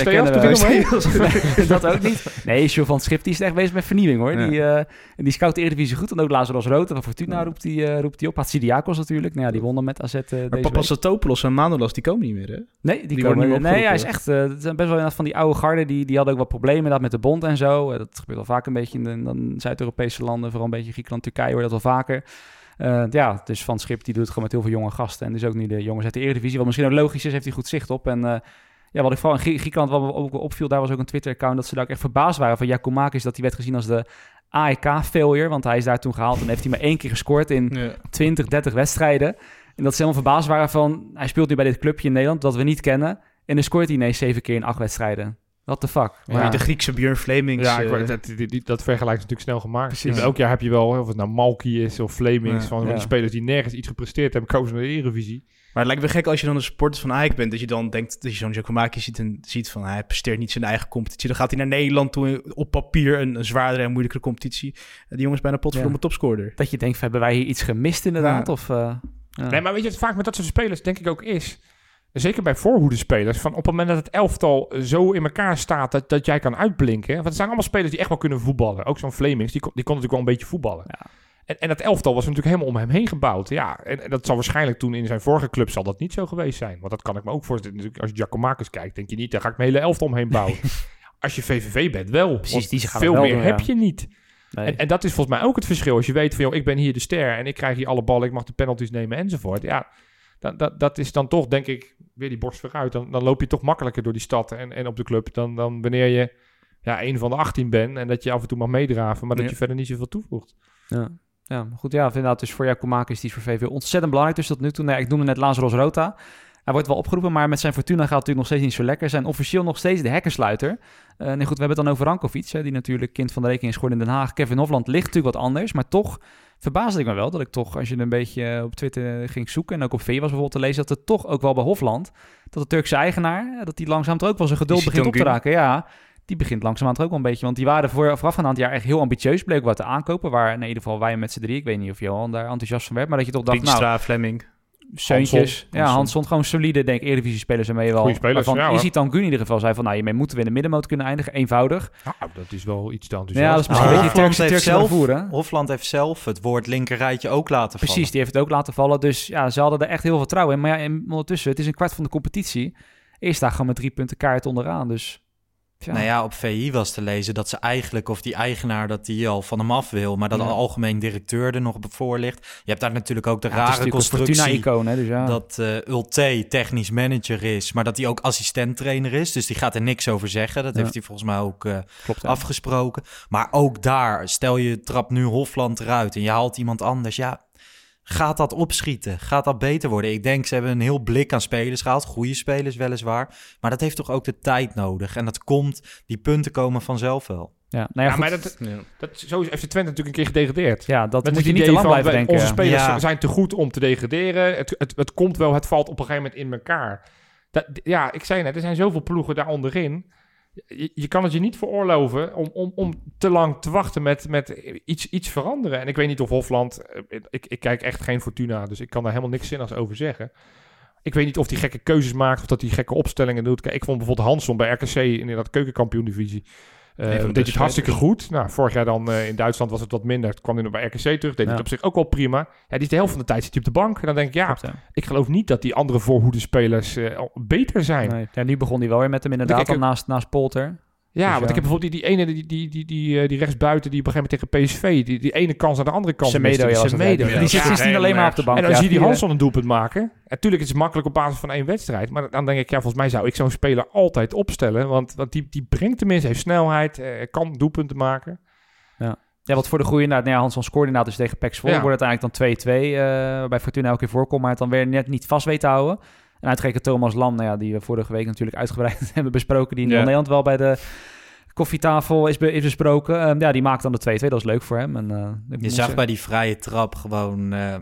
herkennen. Dat ook niet. Nee, Sjoerd van Schip die is echt bezig met vernieuwing, hoor. Ja. Die, uh, die scout de Eredivisie goed. En ook Lazarus Rood van Fortuna ja. roept hij uh, roept op. Hatsidiakos natuurlijk. Nou ja, die wonnen met A Z uh, deze Maar Papasatopoulos en Manolas, die komen niet meer, hè? Nee, die, die komen niet meer. Nee, hij is echt... Uh, het zijn best wel van die oude garden. Die, die hadden ook wat problemen dat met de bond en zo. Uh, dat gebeurt al vaak een beetje in de, in de Zuid-Europese landen. Vooral een beetje Griekenland, Turkije hoor dat wel vaker. Uh, ja, dus Van Schip die doet het gewoon met heel veel jonge gasten. En dus ook nu de jongens uit de Eredivisie. Wat misschien ook logisch is, heeft hij goed zicht op. En uh, ja, wat ik vooral in Grie- Griekenland wat me ook opviel, daar was ook een Twitter-account dat ze daar ook echt verbaasd waren van Giacomakis, dat hij werd gezien als de A E K-failure. Want hij is daar toen gehaald en heeft hij maar één keer gescoord in ja. twintig, dertig wedstrijden. En dat ze helemaal verbaasd waren van, hij speelt nu bij dit clubje in Nederland dat we niet kennen. En dan scoort hij ineens zeven keer in acht wedstrijden. What the fuck? Ja. De Griekse Björn Flemings. Ja, ik, uh, dat, die, die, dat vergelijk is natuurlijk snel gemaakt. Ja. Elk jaar heb je wel, of het nou Malky is of Flemings, ja. van ja. die spelers die nergens iets gepresteerd hebben, kozen naar de Eredivisie. Maar het lijkt me gek als je dan een supporter van Ajax bent, dat je dan denkt dat je zo'n Giacomakis ziet en ziet van hij presteert niet zijn eigen competitie. Dan gaat hij naar Nederland toe, op papier een, een zwaardere en moeilijkere competitie. Die jongens bijna potverdomme ja. topscorer. Dat je denkt, hebben wij hier iets gemist inderdaad? Ja. Of, uh, ja. Nee, maar weet je, het vaak met dat soort spelers denk ik ook is, zeker bij voorhoedespelers, van op het moment dat het elftal zo in elkaar staat dat, dat jij kan uitblinken. Want het zijn allemaal spelers die echt wel kunnen voetballen. Ook zo'n Flemings, die kon, die kon natuurlijk wel een beetje voetballen. Ja. En, en dat elftal was natuurlijk helemaal om hem heen gebouwd. Ja, en, en dat zal waarschijnlijk toen in zijn vorige club zal dat niet zo geweest zijn. Want dat kan ik me ook voorstellen. Als je Giacomakis kijkt, denk je niet, daar ga ik mijn hele elftal omheen bouwen. Als je V V V bent, wel. Precies, die gaan veel meer doen, heb ja. je niet. Nee. En, en dat is volgens mij ook het verschil. Als je weet van, joh, ik ben hier de ster en ik krijg hier alle ballen, ik mag de penalties nemen enzovoort. Ja, dat, dat, dat is dan toch, denk ik, weer die borst vooruit. Dan, dan loop je toch makkelijker door die stad en, en op de club dan, dan wanneer je ja, een van de achttien bent en dat je af en toe mag meedraven, maar dat ja. je verder niet zoveel toevoegt. Ja. Ja, goed. Ja, inderdaad. Dus voor Giacomakis, die is voor V V ontzettend belangrijk. Dus tot nu toe, nee, ik noemde net Lazarus Rota. Hij wordt wel opgeroepen, maar met zijn Fortuna gaat het natuurlijk nog steeds niet zo lekker. Zijn officieel nog steeds de hekkensluiter. Uh, nee, goed, we hebben het dan over Rankovic, hè, die natuurlijk kind van de rekening is geworden in Den Haag. Kevin Hofland ligt natuurlijk wat anders, maar toch verbaasde ik me wel dat ik toch, als je een beetje op Twitter ging zoeken en ook op V was bijvoorbeeld te lezen, dat het toch ook wel bij Hofland, dat de Turkse eigenaar, dat die langzaam toch ook wel zijn geduld begint op te raken. Ja, die begint langzamerhand ook wel een beetje. Want die waren voor, voorafgaand aan het jaar echt heel ambitieus. Bleek wat te aankopen. Waar in ieder geval wij met z'n drie, ik weet niet of Johan daar enthousiast van werd. Maar dat je toch dacht, Dijkstra, nou... Fleming. Seuntjes. Ja, Hans stond gewoon solide, denk ik, Eredivisie-spelers ermee wel. Goeie spelers, waarvan ja, Isi Tanguy in ieder geval zei van, nou, hiermee moeten we in de middenmoot kunnen eindigen. Eenvoudig. Nou, dat is wel iets te enthousiast. Ja, dat is misschien nou, een beetje Hofland, heeft zelf, voeren. Hofland heeft zelf het woord linkerrijtje ook laten vallen. Precies, die heeft het ook laten vallen. Dus ja, ze hadden er echt heel veel vertrouwen in. Maar ja, ondertussen, het is een kwart van de competitie. Eerst daar gewoon met drie punten kaart onderaan, dus... Ja. Nou ja, op V I was te lezen dat ze eigenlijk, of die eigenaar, dat die al van hem af wil, maar dat ja. de algemeen directeur er nog voor ligt. Je hebt daar natuurlijk ook de ja, rare constructie icoon, hè, dus ja. dat uh, Ulte technisch manager is, maar dat hij ook assistent-trainer is. Dus die gaat er niks over zeggen. Dat ja. heeft hij volgens mij ook uh, Klopt, afgesproken. Maar ook daar, stel je trapt nu Hofland eruit en je haalt iemand anders, ja... Gaat dat opschieten? Gaat dat beter worden? Ik denk, ze hebben een heel blik aan spelers gehaald. Goede spelers weliswaar. Maar dat heeft toch ook de tijd nodig. En dat komt, die punten komen vanzelf wel. Ja, nou ja, ja maar dat, dat, zo is F C Twente natuurlijk een keer gedegradeerd. Ja, dat Met moet je niet te lang blijven denken. Onze spelers ja. zijn te goed om te degraderen. Het, het, het komt wel, het valt op een gegeven moment in elkaar. Dat, ja, ik zei net, er zijn zoveel ploegen daar onderin. Je, je kan het je niet veroorloven om, om, om te lang te wachten met, met iets, iets veranderen. En ik weet niet of Hofland... Ik, ik kijk echt geen Fortuna, dus ik kan daar helemaal niks zinnigs over zeggen. Ik weet niet of hij gekke keuzes maakt of dat hij gekke opstellingen doet. Kijk, ik vond bijvoorbeeld Hansson bij R K C in dat keukenkampioen-divisie. Uh, nee, deed het hartstikke goed. Nou, vorig jaar dan uh, in Duitsland was het wat minder. Toen kwam hij nog bij R K C terug. Deed ja. het op zich ook wel prima. Ja, die is de helft van de tijd zit hij op de bank. En dan denk ik, ja, Klopt, ja. ik geloof niet dat die andere voorhoedespelers uh, beter zijn. Nee. Ja, nu begon hij wel weer met hem inderdaad dan naast, naast Polter. Ja, dus want ja. ik heb bijvoorbeeld die, die ene, die, die, die, die, die rechtsbuiten, die op een gegeven moment tegen P S V, die, die ene kans aan de andere kant. Semedo, ja, Semedo. Ja. Die zit sinds niet alleen maar op de bank. En dan ja, zie je die Hansson een doelpunt maken. En natuurlijk is het makkelijk op basis van één wedstrijd. Maar dan denk ik, ja, volgens mij zou ik zo'n speler altijd opstellen. Want, want die, die brengt tenminste, heeft snelheid, eh, kan doelpunten maken. Ja. Ja, wat voor de goede inderdaad, nou ja, Hansson scoorde inderdaad dus tegen P E C Zwolle. Ja. Wordt het eigenlijk dan twee-twee, uh, waarbij Fortuna elke keer voorkomt, maar het dan weer net niet vast weet te houden. En uitgerekend Thomas Lam, nou ja, die we vorige week natuurlijk uitgebreid hebben besproken, die in ja. Nederland wel bij de koffietafel is, be- is besproken. Um, ja, die maakt dan de twee-twee, dat is leuk voor hem. En, uh, je zag zeggen... bij die vrije trap gewoon... Uh,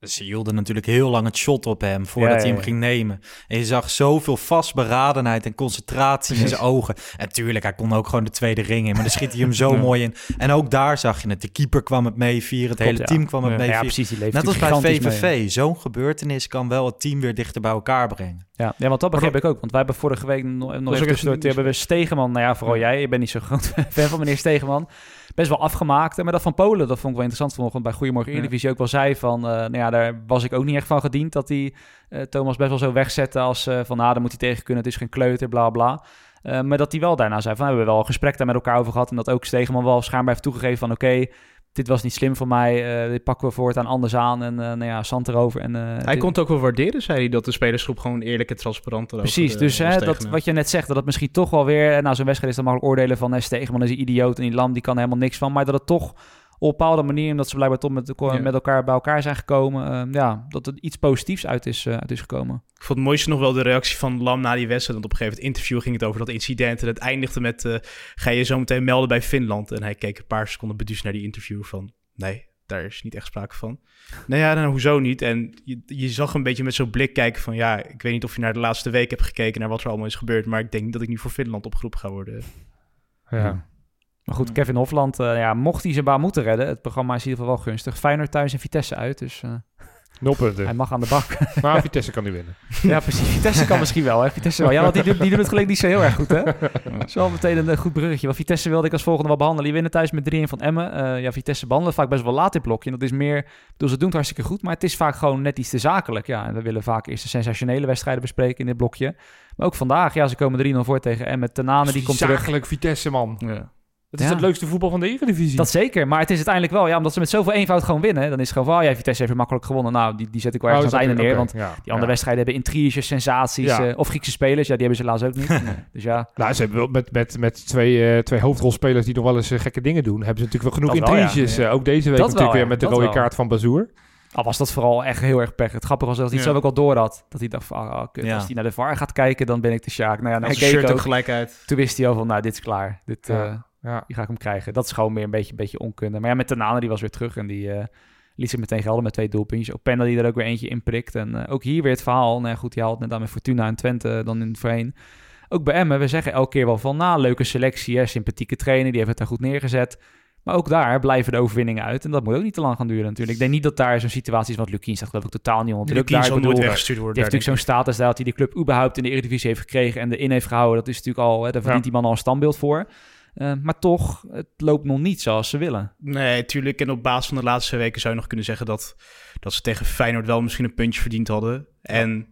Ze hielden natuurlijk heel lang het shot op hem voordat ja, ja, hij hem ja. ging nemen. En je zag zoveel vastberadenheid en concentratie in zijn ogen. En tuurlijk, hij kon ook gewoon de tweede ring in, maar dan schiet hij hem zo ja. mooi in. En ook daar zag je het. De keeper kwam het mee vieren, het Klopt, hele team ja. kwam het ja, mee ja, vieren. precies, die Net als bij V V V. Mee. Zo'n gebeurtenis kan wel het team weer dichter bij elkaar brengen. Ja, ja want dat begreep ik ook. Want wij hebben vorige week nog, nog even tussendoor... Toen hebben we Stegeman, nou ja, vooral ja. jij. Je bent niet zo groot fan van meneer Stegeman. Best wel afgemaakt. Maar dat van Polen, dat vond ik wel interessant vanochtend bij Goedemorgen Eredivisie ja. ook wel zei van... Uh, nou ja, daar was ik ook niet echt van gediend dat hij uh, Thomas best wel zo wegzette als uh, van... nou, daar moet hij tegen kunnen, het is geen kleuter, bla bla. Uh, maar dat hij wel daarna zei van... we hebben wel een gesprek daar met elkaar over gehad... en dat ook Stegeman wel schijnbaar heeft toegegeven van... oké, okay, dit was niet slim van mij, uh, dit pakken we voortaan anders aan en uh, nou ja, zand erover. En, uh, hij dit... kon het ook wel waarderen, zei hij, dat de spelersgroep gewoon eerlijk en transparant erover... Precies, dus uh, dat, wat je net zegt, dat het misschien toch wel weer... na zo'n wedstrijd is dan makkelijk oordelen van... nee, Stegeman is een idioot en die Lam, die kan er helemaal niks van. Maar dat het toch op een bepaalde manier... omdat ze blijkbaar toch met, de, ja. met elkaar bij elkaar zijn gekomen... Uh, ja, dat er iets positiefs uit is, uh, uit is gekomen. Ik vond het mooiste nog wel de reactie van Lam na die wedstrijd. Want op een gegeven moment interview ging het over dat incident... en het eindigde met... Uh, ga je zo meteen melden bij Finland? En hij keek een paar seconden beduusd naar die interview van... nee, daar is niet echt sprake van. Nou ja, dan hoezo niet? En je, je zag een beetje met zo'n blik kijken van... ja, ik weet niet of je naar de laatste week hebt gekeken... naar wat er allemaal is gebeurd... maar ik denk dat ik nu voor Finland opgeroepen ga worden. Ja. ja. Maar goed, Kevin Hofland, uh, ja, mocht hij zijn baan moeten redden... het programma is in ieder geval wel gunstig. Feyenoord thuis en Vitesse uit, dus... Uh... Nopperden. Hij mag aan de bak. Maar Vitesse kan nu winnen. Ja, precies. Vitesse kan misschien wel, hè. Vitesse wel. Ja, want die, die doen het gelijk niet zo heel erg goed, hè. Dat is wel meteen een goed bruggetje. Want Vitesse wilde ik als volgende wel behandelen. Die winnen thuis met drie een van Emmen. Uh, ja, Vitesse behandelen vaak best wel laat dit blokje. En dat is meer... bedoel, ze doen het hartstikke goed, maar het is vaak gewoon net iets te zakelijk. Ja, en we willen vaak eerst de sensationele wedstrijden bespreken in dit blokje. Maar ook vandaag, ja, ze komen drie nul voor tegen Emmen. Tenane, die komt terug. Zakelijk Vitesse, man. Ja. Het is ja. het leukste voetbal van de Eredivisie. Dat zeker, maar het is uiteindelijk wel... ja, omdat ze met zoveel eenvoud gewoon winnen... dan is het gewoon van... oh ja, Vitesse heeft weer makkelijk gewonnen. Nou, die, die zet ik wel ergens oh, aan het einde neer. Okay, want ja, die andere ja. wedstrijden hebben intriges, sensaties... Ja. Uh, of Griekse spelers. Ja, die hebben ze helaas ook niet. Nee. Dus ja. Nou, ze hebben wel met, met, met twee, uh, twee hoofdrolspelers... die nog wel eens uh, gekke dingen doen... hebben ze natuurlijk wel genoeg dat intriges. Wel, ja. uh, ook deze week dat natuurlijk wel, weer ja. met de dat rode wel. kaart van Bazoer. Al was dat vooral echt heel erg pech. Het grappige was dat hij het ja. zelf ook al door had. Dat hij dacht van, oh, kut, ja. als hij naar de V A R gaat kijken... dan ben ik de Sjaak. Nou ja, nou, hij keek ook gelijk uit. Toen wist hij al van, nou, dit is klaar. Dit... Ja. Uh, Ja. Die ga ik hem krijgen. Dat is gewoon meer een beetje, een beetje onkunde. Maar ja, met Tenane, die was weer terug. En die uh, liet zich meteen gelden met twee doelpuntjes. Ook Penna die er ook weer eentje in prikt. En uh, ook hier weer het verhaal. Nou ja, goed, die haalt net aan met Fortuna en Twente dan in het voorheen. Ook bij Emmen, we zeggen elke keer wel van... nou, leuke selectie, hè, sympathieke trainer. Die heeft het daar goed neergezet. Maar ook daar blijven de overwinningen uit. En dat moet ook niet te lang gaan duren natuurlijk. Ik denk niet dat daar zo'n situatie is... want Lukien zegt geloof ik totaal niet onder druk. Lukien zal nooit weggestuurd worden. Die heeft natuurlijk zo'n status dat hij de club überhaupt in de Eredivisie heeft gekregen... en erin heeft gehouden. Dat is natuurlijk al... Hè, daar verdient ja. die man al een standbeeld voor... Uh, maar toch, het loopt nog niet zoals ze willen. Nee, tuurlijk. En op basis van de laatste weken zou je nog kunnen zeggen... dat, dat ze tegen Feyenoord wel misschien een puntje verdiend hadden. Ja. En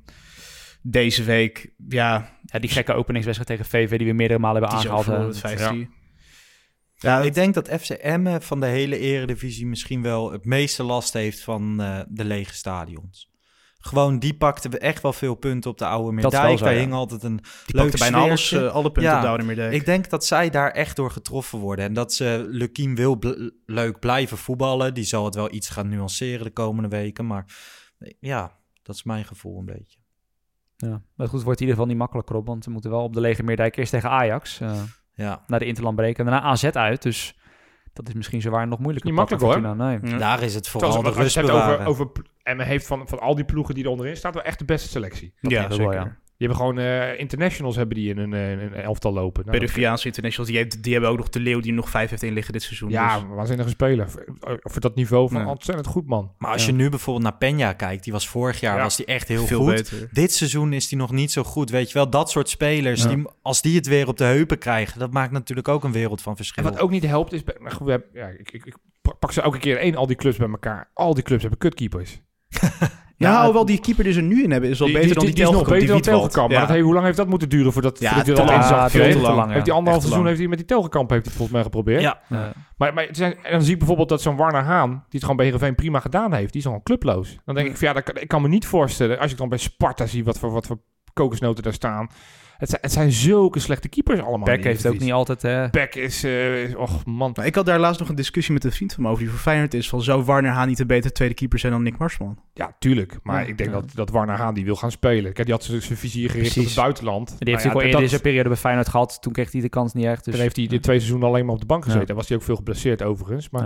deze week, ja... ja die gekke openingswedstrijd tegen V V... die we meerdere malen hebben aangehaald. Ja. Ja, ik denk dat F C Emmen van de hele Eredivisie... misschien wel het meeste last heeft van uh, de lege stadions. Gewoon, die pakten we echt wel veel punten op de oude Meerdijk. Daar ja. hing altijd een die leuk pakte bijna alles, uh, alle punten ja, op de oude Meerdijk. Ik denk dat zij daar echt door getroffen worden. En dat ze Lukien wil bl- leuk blijven voetballen. Die zal het wel iets gaan nuanceren de komende weken. Maar ja, dat is mijn gevoel een beetje. Ja, maar goed, het wordt in ieder geval niet makkelijker op. Want we moeten wel op de lege Meerdijk eerst tegen Ajax. Uh, ja. Naar de Interland breken. En daarna A Z uit, dus... Dat is misschien zowaar nog moeilijker. Niet makkelijk hoor. Nee. Ja. Daar is het vooral de rust over, over Emmen heeft van, van al die ploegen die er onderin staat wel echt de beste selectie. Dat ja, zeker. Wel, ja. Die hebben gewoon uh, internationals hebben die in een, in een elftal lopen. Nou, Peruviaanse internationals, die, heeft, die hebben ook nog de Leeuw die er nog vijf heeft in liggen dit seizoen. Ja, dus. waanzinnige speler. Voor dat niveau van ja. ontzettend goed, man. Maar als ja. je nu bijvoorbeeld naar Peña kijkt, die was vorig jaar ja. was die echt heel Veel goed. Beter. Dit seizoen is die nog niet zo goed. Weet je wel, dat soort spelers, ja. die, als die het weer op de heupen krijgen, dat maakt natuurlijk ook een wereld van verschil. En wat ook niet helpt is, we hebben, ja, ik, ik, ik pak ze elke keer één, al die clubs bij elkaar. Al die clubs hebben kutkeepers. Ja, nou, hoewel die keeper die ze nu in hebben, is wel die, beter die, dan die, die Telgekamp. Die is nog beter dan Telgekamp. Ja. Maar dat, hey, hoe lang heeft dat moeten duren voordat ja, voordat te hij lang. zag? Veel te lang, ja. Heeft die anderhalf Echt seizoen lang. heeft hij met die Telgekamp heeft hij volgens mij geprobeerd. Ja. Ja. Maar, maar het zijn, en dan zie ik bijvoorbeeld dat zo'n Warner Haan, die het gewoon bij Heerenveen prima gedaan heeft, die is al clubloos. Dan denk ik van ja, dat kan, ik kan me niet voorstellen, als je dan bij Sparta ziet wat voor, wat voor kokosnoten daar staan. Het zijn, het zijn zulke slechte keepers allemaal. Beck heeft ook niet altijd... Hè... Beck is... Uh, och man. Nou, ik had daar laatst nog een discussie met een vriend van me over die voor Feyenoord is. Van, zou Warner Haan niet een betere tweede keeper zijn dan Nick Marsman? Ja, tuurlijk. Maar ja, ik denk ja. dat, dat Warner Haan die wil gaan spelen. Kijk, die had zijn vizier gericht Precies. op het buitenland. Die heeft natuurlijk ja, al in deze periode bij Feyenoord gehad. Toen kreeg hij de kans niet echt. Dus... Dan heeft hij de twee seizoenen alleen maar op de bank gezeten. Ja. Dan was hij ook veel geblesseerd overigens. Maar... Ja.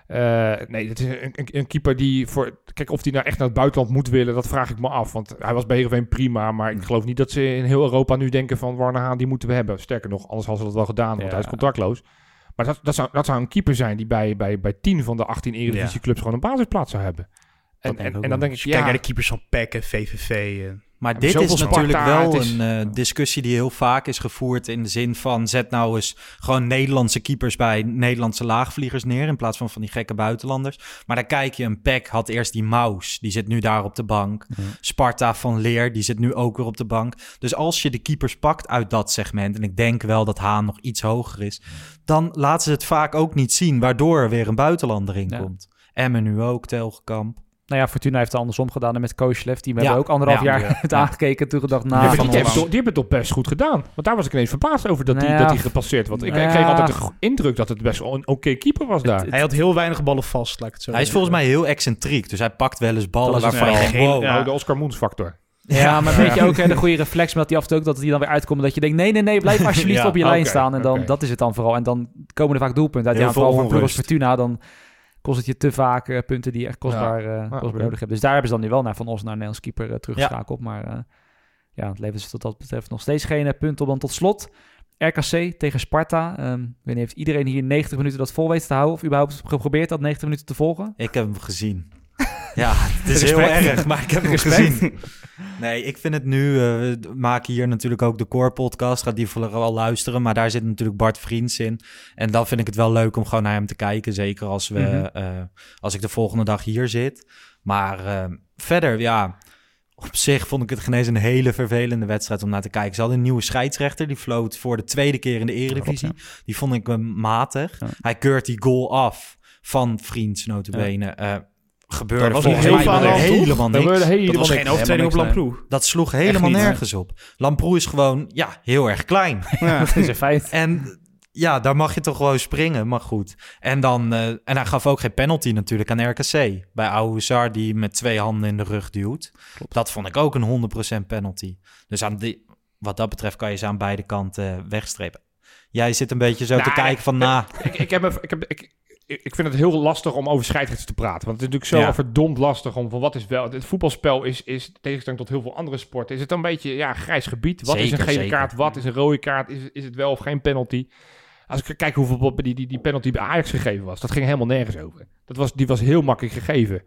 Uh, nee, het is een, een, een keeper die voor... Kijk, of hij nou echt naar het buitenland moet willen, dat vraag ik me af. Want hij was bij Heerenveen prima, maar ik geloof niet dat ze in heel Europa nu denken van Warner Haan, die moeten we hebben. Sterker nog, anders hadden ze dat wel gedaan, want ja. hij is contractloos. Maar dat, dat, zou, dat zou een keeper zijn die bij, bij, bij tien van de achttien Eredivisieclubs ja. gewoon een basisplaats zou hebben. En, en, en, en dan denk ik, ja... Kijk naar de keepers van P E C en V V V... Uh. Maar dit is natuurlijk Sparta, wel is, een uh, discussie die heel vaak is gevoerd in de zin van zet nou eens gewoon Nederlandse keepers bij Nederlandse laagvliegers neer in plaats van van die gekke buitenlanders. Maar dan kijk je, een P E C had eerst die Maus, die zit nu daar op de bank. Ja. Sparta van Leer, die zit nu ook weer op de bank. Dus als je de keepers pakt uit dat segment, en ik denk wel dat Haan nog iets hoger is, dan laten ze het vaak ook niet zien, waardoor er weer een buitenlander in ja. komt. Emmen nu ook, Telgekamp. Nou ja, Fortuna heeft het andersom gedaan en met Koosjelev. Die hebben ja, ook anderhalf ja, jaar ja. het aangekeken en toen gedacht... Nou, ja, die, die, hebben die hebben het toch best goed gedaan. Want daar was ik ineens verbaasd over dat hij nou ja, gepasseerd was. Ik, nou ik kreeg ja. altijd de indruk dat het best wel een oké okay keeper was daar. Hij had heel weinig ballen vast, laat ik het zo Hij is volgens mij heel excentriek. Dus hij pakt wel eens ballen waarvan ja, je geen... Wow, ja. de Oscar Moens factor. Ja, ja, maar weet je ook hè, de goede reflex met die af en toe ook dat hij dan weer uitkomt. Dat je denkt, nee, nee, nee, blijf alsjeblieft ja, op je okay, lijn staan. En dan, okay. dat is het dan vooral. En dan komen er vaak doelpunten uit. Ja, vooral van Ploeg als Fortuna, dan... kost het je te vaak uh, punten die je echt kostbaar, uh, ja, kostbaar okay. nodig hebt. Dus daar hebben ze dan nu wel naar Van Os naar Nederlands keeper uh, teruggeschakeld. Ja. Maar uh, ja, het levert ze tot dat betreft nog steeds geen uh, punten op. Dan tot slot, R K C tegen Sparta. Um, ik weet niet, heeft iedereen hier negentig minuten dat vol weten te houden? Of überhaupt geprobeerd dat negentig minuten te volgen? Ik heb hem gezien. Ja, het is heel erg, maar ik heb hem gezien. Nee, ik vind het nu... Uh, we maken hier natuurlijk ook de Core podcast. Gaat die vooral luisteren. Maar daar zit natuurlijk Bart Vriends in. En dan vind ik het wel leuk om gewoon naar hem te kijken. Zeker als, we, mm-hmm. uh, als ik de volgende dag hier zit. Maar uh, verder, ja... Op zich vond ik het geen eens een hele vervelende wedstrijd om naar te kijken. Ze hadden een nieuwe scheidsrechter. Die floot voor de tweede keer in de Eredivisie. Ja, ja. Die vond ik uh, matig. Ja. Hij keurt die goal af van Vriends, notabene. Ja. Uh, gebeurde dat was volgens heel mij helemaal, helemaal niks. Dat, helemaal dat was geen overtreding op Lamproe. Dat sloeg helemaal nergens op. Lamproe is gewoon, ja, heel erg klein. Ja, dat is een feit. En ja, daar mag je toch gewoon springen, maar goed. En dan, uh, en hij gaf ook geen penalty natuurlijk aan R K C. Bij Ouazzar die met twee handen in de rug duwt. Klopt. Dat vond ik ook een honderd procent penalty. Dus aan die, wat dat betreft kan je ze aan beide kanten wegstrepen. Jij zit een beetje zo nou, te kijken van, na. Nou, ik, ik heb... Ik heb ik, Ik vind het heel lastig om over scheidsrechters te praten. Want het is natuurlijk zo ja. verdomd lastig om van wat is wel... Het voetbalspel is, is tegenstelling tot heel veel andere sporten... is het een beetje ja, grijs gebied. Wat zeker, is een gele zeker. kaart? Wat is een rode kaart? Is, is het wel of geen penalty? Als ik kijk hoeveel die, die, die penalty bij Ajax gegeven was... dat ging helemaal nergens over. Dat was, die was heel makkelijk gegeven.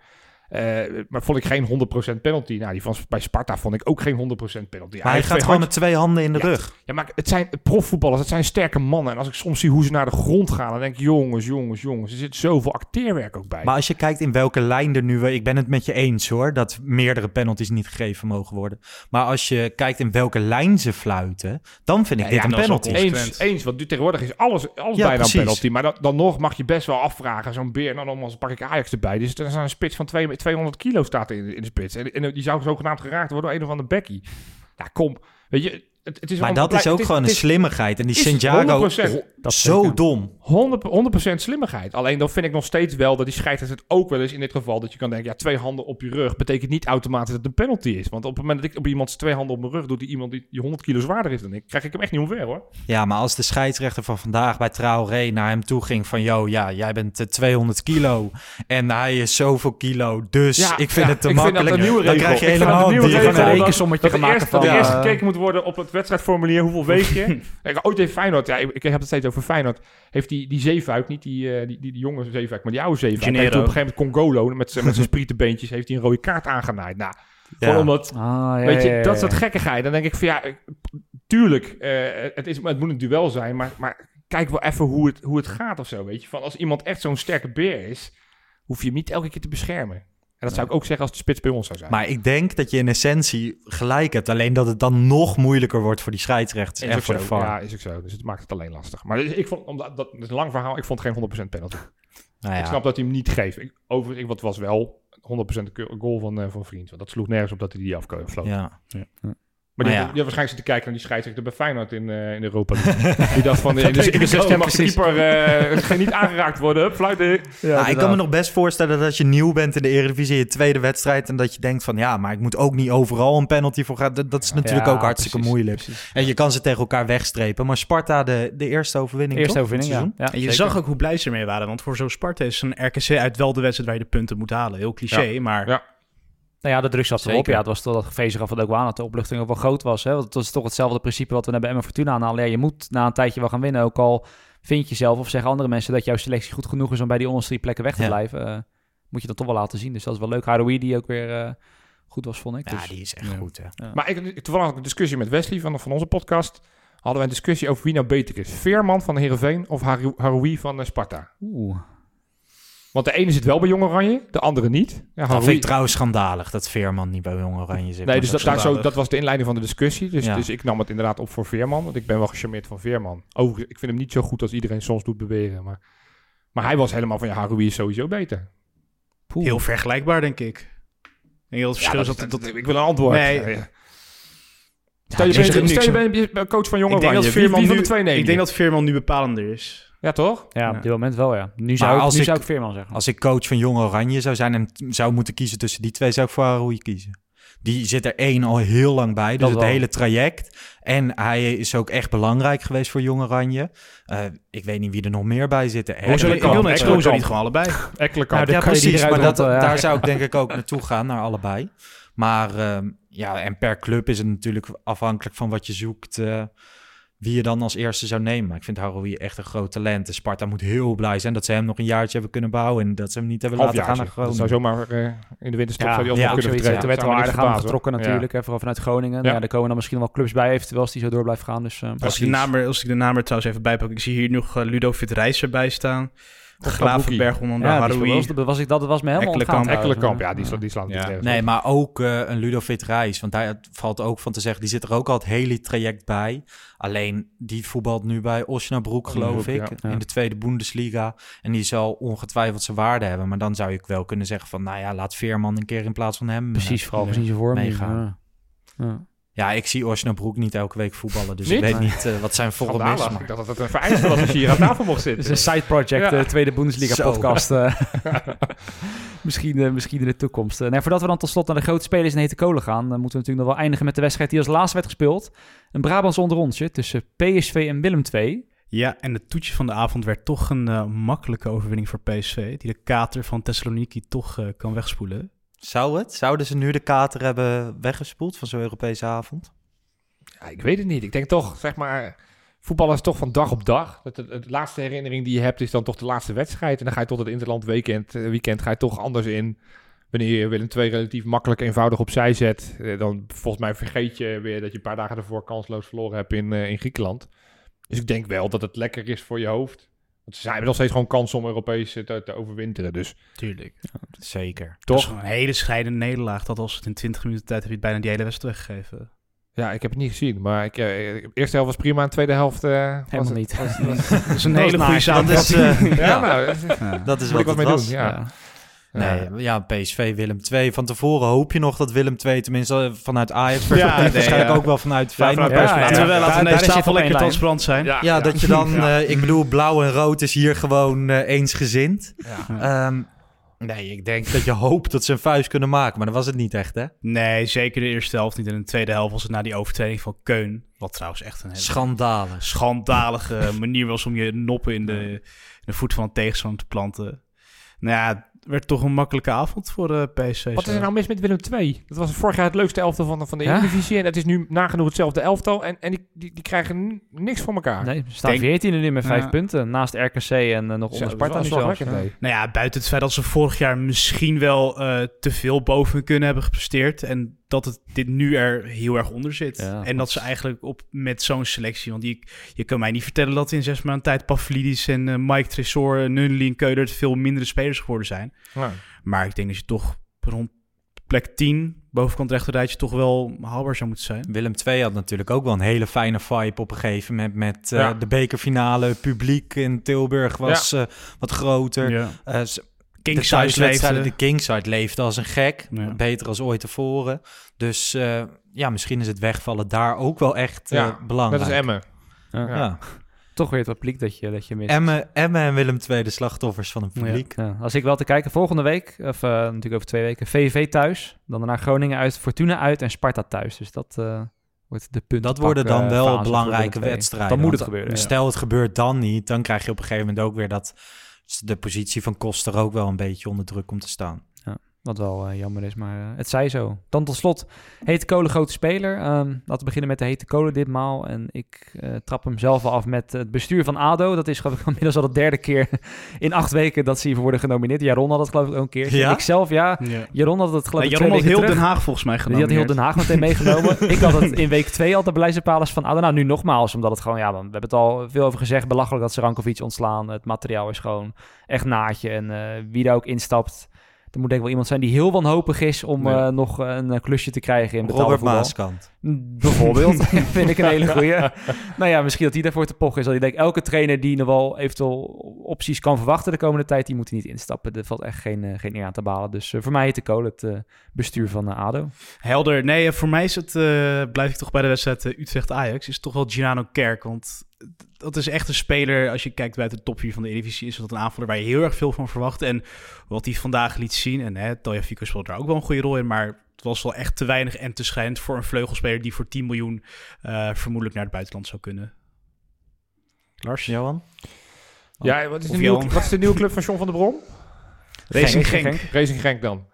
Uh, maar vond ik geen honderd procent penalty. Nou, die van bij Sparta vond ik ook geen honderd procent penalty. Maar hij gaat gewoon handjes... met twee handen in de ja, rug. Ja, maar het zijn profvoetballers, het zijn sterke mannen. En als ik soms zie hoe ze naar de grond gaan... dan denk ik, jongens, jongens, jongens... er zit zoveel acteerwerk ook bij. Maar als je kijkt in welke lijn er nu... ik ben het met je eens hoor... dat meerdere penalties niet gegeven mogen worden. Maar als je kijkt in welke lijn ze fluiten... dan vind ik ja, dit ja, een penalty. Eens, eens, want tegenwoordig is alles, alles ja, bijna precies. een penalty. Maar dan, dan nog mag je best wel afvragen... zo'n beer, nou dan pak ik Ajax erbij. Dus er is een spits van tweehonderd kilo staat in, in de spits. En, en die zou zogenaamd geraakt worden door een of andere bekkie. Ja, kom. Weet je, het, het is maar dat is ook is, gewoon een is, slimmigheid. En die Santiago, dat zo ik, dom. honderd procent slimmigheid. Alleen dan vind ik nog steeds wel dat die scheidsrechter het ook wel eens in dit geval... dat je kan denken, ja, twee handen op je rug... betekent niet automatisch dat het een penalty is. Want op het moment dat ik op iemand twee handen op mijn rug doe... die iemand die, die honderd kilo zwaarder is dan ik... krijg ik hem echt niet omver, hoor. Ja, maar als de scheidsrechter van vandaag bij Traoré naar hem toe ging... van, yo, ja, jij bent uh, tweehonderd kilo... en hij is zoveel kilo... dus ja, ik vind ja, het te makkelijk. Dan krijg je helemaal een rekensommetje gemaakt van... Dat er eerst gekeken moet worden op het wedstrijdformulier... hoeveel weeg je? Kijk, ooit heeft Feyenoord... Ja, ik, ik heb het steeds over Feyenoord... heeft die, die zeefuik, niet die, uh, die, die, die jonge zeefuik... maar die oude zeefuik... heeft op een gegeven moment Congolo... met zijn sprietenbeentjes... heeft hij een rode kaart aangenaaid. Nou, ja. gewoon omdat... Ah, ja, weet je, ja, ja, ja. dat soort gekkigheid. Dan denk ik van ja... tuurlijk, uh, het, is, het moet een duel zijn... maar, maar kijk wel even hoe het, hoe het gaat of zo, weet je. Van als iemand echt zo'n sterke beer is... hoef je hem niet elke keer te beschermen. En dat zou ik ook zeggen als de spits bij ons zou zijn. Maar ik denk dat je in essentie gelijk hebt. Alleen dat het dan nog moeilijker wordt voor die scheidsrechters en voor de V A R. Ja, is ook zo. Dus het maakt het alleen lastig. Maar ik vond, omdat, dat, dat is een lang verhaal, ik vond geen honderd procent penalty. Nou ja. Ik snap dat hij hem niet geeft. Ik, overigens, wat was wel honderd procent goal van, uh, van Vriend. Want dat sloeg nergens op dat hij die afvloot. Ja. Ja. Maar Maar die, ja. die, die waarschijnlijk zitten kijken naar die scheidsrechter bij Feyenoord in, uh, in de Europa League. Die dacht van, in de, in de zestien mag de keeper uh, niet aangeraakt worden. Hup, fluiten. Ja, nou, ik kan me nog best voorstellen dat als je nieuw bent in de Eredivisie, je tweede wedstrijd, en dat je denkt van, ja, maar ik moet ook niet overal een penalty voor gaan. Dat, dat is natuurlijk ja, ook hartstikke precies, moeilijk. Precies. En je kan ze tegen elkaar wegstrepen. Maar Sparta, de, de eerste overwinning, Eerste toch? overwinning, ja. ja. En je zeker. zag ook hoe blij ze ermee waren. Want voor zo'n Sparta is een R K C uit wel de wedstrijd waar je de punten moet halen. Heel cliché, ja. maar... Ja. Nou ja, de druk zat erop. Ja, het was toch dat gevreesig af van ook aan dat de opluchting ook wel groot was. Hè? Want het was toch hetzelfde principe wat we bij Emmen Fortuna aanhalen. Ja, je moet na een tijdje wel gaan winnen. Ook al vind je zelf of zeggen andere mensen dat jouw selectie goed genoeg is om bij die onderste drie plekken weg te ja. blijven. Uh, moet je dat toch wel laten zien. Dus dat is wel leuk. Haroui die ook weer uh, goed was, vond ik. Ja, dus, die is echt ja. goed, hè. Ja. Maar ik, toevallig had een discussie met Wesley van, van onze podcast. Hadden we een discussie over wie nou beter is. Veerman van Heerenveen of Haroui van uh, Sparta? Oeh. Want de ene zit wel bij Jong Oranje, de andere niet. Ja, dat vind ik trouwens schandalig, dat Veerman niet bij Jong Oranje zit. Nee, dus dat, daar zo, dat was de inleiding van de discussie. Dus, ja. dus ik nam het inderdaad op voor Veerman. Want ik ben wel gecharmeerd van Veerman. Overigens, ik vind hem niet zo goed als iedereen soms doet beweren. Maar, maar hij was helemaal van, ja, Haroui is sowieso beter. Poeh. Heel vergelijkbaar, denk ik. En heel verschil ja, dat, dat, dat, dat, ik wil een antwoord. Nee. Ja, ja. Stel je, ja, bent, stel je bent coach van Jong Oranje. Wie, wie van de twee neem je? Ik denk dat Veerman nu bepalender is. Ja, toch? Ja, op ja. dit moment wel, ja. Nu zou, ik, nu ik, zou ik Veerman zeggen. Als ik coach van Jong Oranje zou zijn en zou moeten kiezen tussen die twee, zou ik voor Haroui kiezen. Die zit er één al heel lang bij, dus dat het wel. hele traject. En hij is ook echt belangrijk geweest voor Jong Oranje. Uh, ik weet niet wie er nog meer bij zit. Ik wil net zo niet gewoon allebei. Ekkelenkamp. Ja, precies, maar dat, ja. daar zou ik denk ik ook naartoe gaan, naar allebei. Maar uh, ja, en per club is het natuurlijk afhankelijk van wat je zoekt... Uh, wie je dan als eerste zou nemen. Maar ik vind Haroui echt een groot talent. De Sparta moet heel blij zijn dat ze hem nog een jaartje hebben kunnen bouwen en dat ze hem niet hebben laten gaan naar Groningen. Dat zou zomaar uh, in de winterstop ja, zou die ook ja, nog kunnen vertrekken. Er werd wel aardig aan getrokken natuurlijk, ja. hè, vooral vanuit Groningen. Ja. Ja, er komen dan misschien wel clubs bij eventueel als die zo door blijft gaan. Dus, uh, als, ik de naam er, als ik de naam er trouwens even bijpak. Ik zie hier nog uh, Ludovic Reis erbij staan. Gravenberg onder ja, Haroui. Dat was, ik, dat was me helemaal ontgaan. Ekkelenkamp, ja, die, die slaat ja. niet Nee, maar ook uh, een Ludovic Reis. Want daar valt ook van te zeggen, die zit er ook al het hele traject bij. Alleen, die voetbalt nu bij Osnabrück, geloof ik. Ja. In de tweede Bundesliga. En die zal ongetwijfeld zijn waarde hebben. Maar dan zou ik wel kunnen zeggen van, nou ja, laat Veerman een keer in plaats van hem. Precies, vooral gezien zijn vorm meegaan. Ja. Ja. Ja, ik zie Osnabrück niet elke week voetballen, dus niet? ik weet niet uh, wat zijn vorm is. Maar... Ik dacht dat het een vereiste was als je hier aan tafel mocht zitten. Het is een side project, de ja. uh, tweede Bundesliga-podcast. Uh, misschien, uh, misschien in de toekomst. Uh, nou, voordat we dan tot slot naar de grote spelers in hete kolen gaan, dan moeten we natuurlijk nog wel eindigen met de wedstrijd die als laatste werd gespeeld. Een Brabants onderrondje tussen P S V en Willem twee. Ja, en het toetje van de avond werd toch een uh, makkelijke overwinning voor P S V, die de kater van Thessaloniki toch uh, kan wegspoelen. Zou het? Zouden ze nu de kater hebben weggespoeld van zo'n Europese avond? Ja, ik weet het niet. Ik denk toch, zeg maar, voetbal is toch van dag op dag. Het, het, het laatste herinnering die je hebt is dan toch de laatste wedstrijd. En dan ga je tot het Interland weekend, weekend ga je toch anders in. Wanneer je Willem twee relatief makkelijk eenvoudig opzij zet, dan volgens mij vergeet je weer dat je een paar dagen ervoor kansloos verloren hebt in, uh, in Griekenland. Dus ik denk wel dat het lekker is voor je hoofd. Want ze hebben nog steeds gewoon kans om Europees te, te overwinteren, dus... Tuurlijk. Ja, zeker. Toch? Een hele scheidende nederlaag. Dat als het in twintig minuten tijd heb je bijna die hele wedstrijd weggegeven. Ja, ik heb het niet gezien, maar ik, uh, de eerste helft was prima, de tweede helft... Uh, Helemaal was het, niet. Was, was, dat is een hele goede samenvatting. Uh, ja, ja, nou, ja, dat is wat wat ik het wat was. mee doen, ja. ja. Nee, ja, P S V, Willem twee. Van tevoren hoop je nog dat Willem twee, tenminste vanuit Ajax perspectief, ja, nee, waarschijnlijk ja. ook wel vanuit Feyenoord ja, perspectief. Ja, ja, ja. Laten we deze tafel lekker transparant zijn. Ja, ja, ja, dat je dan, ja. uh, ik bedoel, blauw en rood is hier gewoon uh, eensgezind. Ja. Um, nee, ik denk dat je hoopt dat ze een vuist kunnen maken, maar dat was het niet echt, hè? Nee, zeker de eerste helft niet. En in de tweede helft was het na die overtreding van Keun, wat trouwens echt een hele schandalig. schandalige manier was om je noppen in de, in de voet van een tegenstander te planten. Nou ja, werd toch een makkelijke avond voor de uh, P S V. Wat is er nou mis met Willem twee? Dat was vorig jaar het leukste elftal van, van de ja? Eredivisie. En het is nu nagenoeg hetzelfde elftal. En, en die, die, die krijgen n- niks voor elkaar. Nee, ze staan veertiende nu met vijf ja. punten. Naast R K C en uh, nog onder Sparta nu zelfs. Ja. Nou ja, buiten het feit dat ze vorig jaar misschien wel uh, te veel boven kunnen hebben gepresteerd. En dat het dit nu er heel erg onder zit. Ja, en dat ze eigenlijk op met zo'n selectie... Want die, je kan mij niet vertellen dat in zes maanden tijd Pavlidis en uh, Mike Tresor, Nunnely en Keudert veel mindere spelers geworden zijn. Ja. Maar ik denk dat je toch rond plek tien, bovenkant rechterrijtje, toch wel haalbaar zou moeten zijn. Willem twee had natuurlijk ook wel een hele fijne vibe op een gegeven moment met uh, ja. de bekerfinale. Publiek in Tilburg was ja. uh, wat groter. Ja. Uh, de thuiswedstrijden, de Kingside leeft als een gek. Ja. Beter als ooit tevoren. Dus uh, ja, misschien is het wegvallen daar ook wel echt uh, ja, belangrijk. Dat is Emmen. Ja. Ja. Ja. Toch weer het publiek dat je, dat je mist. Emmen, Emmen en Willem twee, de slachtoffers van het publiek. Ja. Ja. Als ik wel te kijken, volgende week, of uh, natuurlijk over twee weken, V V V thuis. Dan daarna Groningen uit, Fortuna uit en Sparta thuis. Dus dat uh, wordt de punt. Dat worden dan wel belangrijke wedstrijden. Dan moet het gebeuren. Ja. Stel het gebeurt dan niet, dan krijg je op een gegeven moment ook weer dat de positie van Koster ook wel een beetje onder druk komt te staan. Ja. Wat wel uh, jammer is, maar uh, het zij zo. Dan tot slot, Hete Kolen, grote speler. Um, laten we beginnen met de Hete Kolen ditmaal. En ik uh, trap hem zelf al af met het bestuur van A D O. Dat is geloof ik inmiddels al de derde keer in acht weken dat ze hiervoor worden genomineerd. Jaron had dat geloof ik ook een keer. Ja? Ik zelf, ja. ja. Jaron had het geloof ik nou, Jaron had heel terug. Den Haag volgens mij genomen. Die had heel Den Haag meteen meegenomen. Ik had het in week twee al de beleidsbepalers van A D O. Nou, nu nogmaals, omdat het gewoon, ja, we hebben het al veel over gezegd. Belachelijk dat ze Rankovic ontslaan. Het materiaal is gewoon echt naadje. En uh, wie daar ook instapt, er moet denk ik wel iemand zijn die heel wanhopig is om ja. uh, nog een klusje te krijgen in betaalde voetbal. Robert Maaskant. Bijvoorbeeld, vind ik een hele goeie. Nou ja, misschien dat hij daarvoor te pochen is. Dat ik denk, elke trainer die nog wel eventueel opties kan verwachten de komende tijd, die moet hij niet instappen. Er valt echt geen, uh, geen eer aan te balen. Dus uh, voor mij heet de Kolen het uh, bestuur van uh, A D O. Helder. Nee, uh, voor mij is het, uh, blijf ik toch bij de wedstrijd uh, Utrecht-Ajax, is toch wel Gianano Kerk. Want dat is echt een speler, als je kijkt buiten de top vier van de Eredivisie, is dat een aanvaller waar je heel erg veel van verwacht. En wat hij vandaag liet zien, en hè, Tagliafico speelt daar ook wel een goede rol in, maar het was wel echt te weinig en te schijnend voor een vleugelspeler die voor tien miljoen uh, vermoedelijk naar het buitenland zou kunnen. Lars, Johan? Ja, wat is, de nieuwe, wat is de nieuwe club van John van der Brom? Racing Genk. Genk. Racing Genk dan.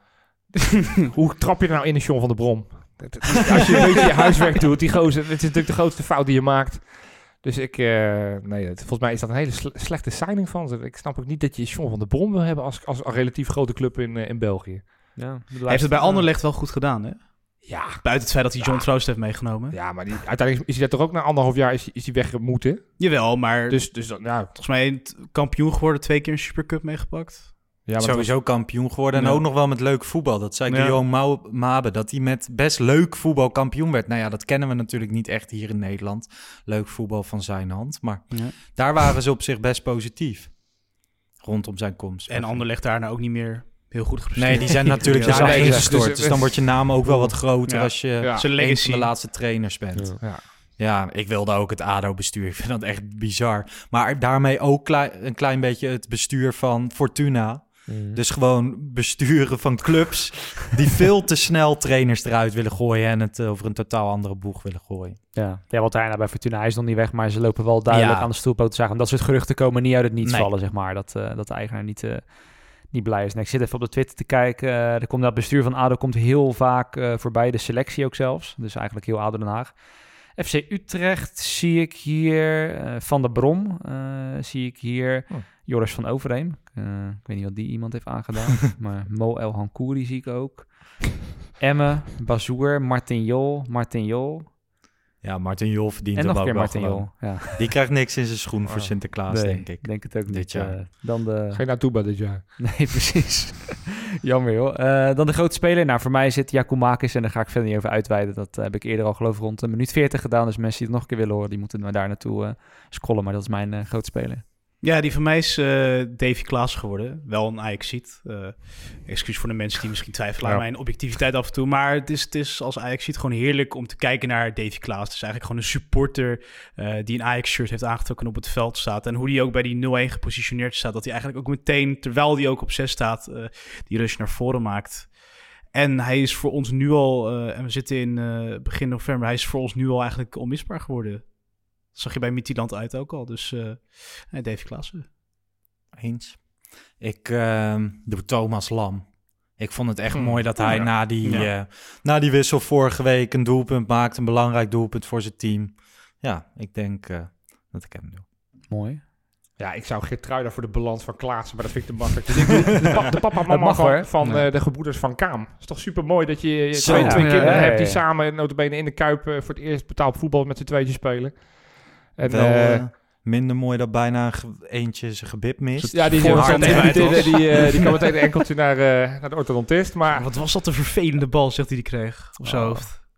Hoe trap je er nou in de John van der Brom? Als je een beetje je huiswerk doet, die gozer, het is natuurlijk de grootste fout die je maakt. Dus ik, uh, nee, het, volgens mij is dat een hele sle- slechte signing van ze. Ik snap ook niet dat je John van der Brom wil hebben als, als een relatief grote club in, uh, in België. Ja, hij heeft het bij Anderlecht wel goed gedaan, hè? Ja. Buiten het feit dat hij John ja. Troost heeft meegenomen. Ja, maar die, uiteindelijk is hij dat toch ook na anderhalf jaar is, is hij weggemoeten. Jawel, maar dus, dus dan, ja. volgens mij kampioen geworden, twee keer een Supercup meegepakt. Ja, sowieso was kampioen geworden. En ja. ook nog wel met leuk voetbal. Dat zei Guillaume ja. Mabe, dat hij met best leuk voetbal kampioen werd. Nou ja, dat kennen we natuurlijk niet echt hier in Nederland. Leuk voetbal van zijn hand. Maar ja. daar waren ze op zich best positief. Rondom zijn komst. En Anderlecht daarna ook niet meer heel goed gepresteerd. Nee, die zijn natuurlijk ja, ja, ingestort. Dus, dus dan wordt je naam ook wel wat groter ja. als je ja. een van de laatste trainers bent. Ja. Ja. Ja, ik wilde ook het A D O-bestuur. Ik vind dat echt bizar. Maar daarmee ook klein, een klein beetje het bestuur van Fortuna. Mm. Dus gewoon besturen van clubs die veel te snel trainers eruit willen gooien en het over een totaal andere boeg willen gooien. Ja, ja wat daarna bij Fortuna, hij is nog niet weg, maar ze lopen wel duidelijk ja. aan de stoelpoot te zagen. Dat soort geruchten komen niet uit het niets nee. vallen, zeg maar. Dat, uh, dat de eigenaar niet, uh, niet blij is. En ik zit even op de Twitter te kijken. Uh, er komt dat bestuur van A D O komt heel vaak uh, voorbij, de selectie ook zelfs. Dus eigenlijk heel A D O Den Haag. F C Utrecht zie ik hier. Uh, Van der Brom uh, zie ik hier. Oh. Joris van Overheem. Uh, ik weet niet wat die iemand heeft aangedaan. Maar Mo El Hankouri zie ik ook. Emme, Bazoer, Martin Jol. Martin Jol. Ja, Martin Jol verdient en hem nog ook een keer wel Martin Jol. Ja. Die krijgt niks in zijn schoen oh. voor Sinterklaas, nee, denk ik. denk het ook dit niet. Jaar. Uh, dan de... Geen Atuba dit jaar. Nee, precies. Jammer, joh. Uh, dan de grote speler. Nou, voor mij zit Giakoumakis en daar ga ik verder niet over uitweiden. Dat uh, heb ik eerder al geloof ik rond een minuut veertig gedaan. Dus mensen die het nog een keer willen horen, die moeten maar daar naartoe uh, scrollen. Maar dat is mijn uh, grote speler. Ja, die van mij is uh, Davy Klaas geworden. Wel een Ajaxiet. Uh, excuus voor de mensen die misschien twijfelen aan ja. mijn objectiviteit af en toe. Maar het is, het is als Ajaxiet gewoon heerlijk om te kijken naar Davy Klaas. Het is eigenlijk gewoon een supporter uh, die een Ajax-shirt heeft aangetrokken en op het veld staat. En hoe die ook bij die nul-een gepositioneerd staat. Dat hij eigenlijk ook meteen, terwijl hij ook op zes staat, uh, die rush naar voren maakt. En hij is voor ons nu al, uh, en we zitten in uh, begin november, hij is voor ons nu al eigenlijk onmisbaar geworden. Dat zag je bij Midtjylland uit ook al. Dus uh, nee, Davy Klaassen. Eens. Ik uh, doe Thomas Lam. Ik vond het echt hmm. mooi dat hij ja. na, die, ja. uh, na die wissel vorige week een doelpunt maakt. Een belangrijk doelpunt voor zijn team. Ja, ik denk uh, dat ik hem doe. Mooi. Ja, ik zou Geertruida voor de balans van Klaassen, maar dat vind ik te makkelijk. Dus ik doe de, pap, de papa en mama van, van ja. uh, de gebroeders van Kaam. Het is toch super mooi dat je, je twee, twee ja, kinderen ja, ja, hebt die ja. samen notabene in de Kuip uh, voor het eerst betaald voetbal met z'n tweetjes spelen. En, Wel uh, minder mooi dat bijna een ge- eentje zijn gebit mist. Ja, die, die, die, die, die, die, uh, die kwam meteen een enkeltje naar, uh, naar de orthodontist. Maar wat was dat een vervelende bal, zegt hij die kreeg op zijn oh. hoofd.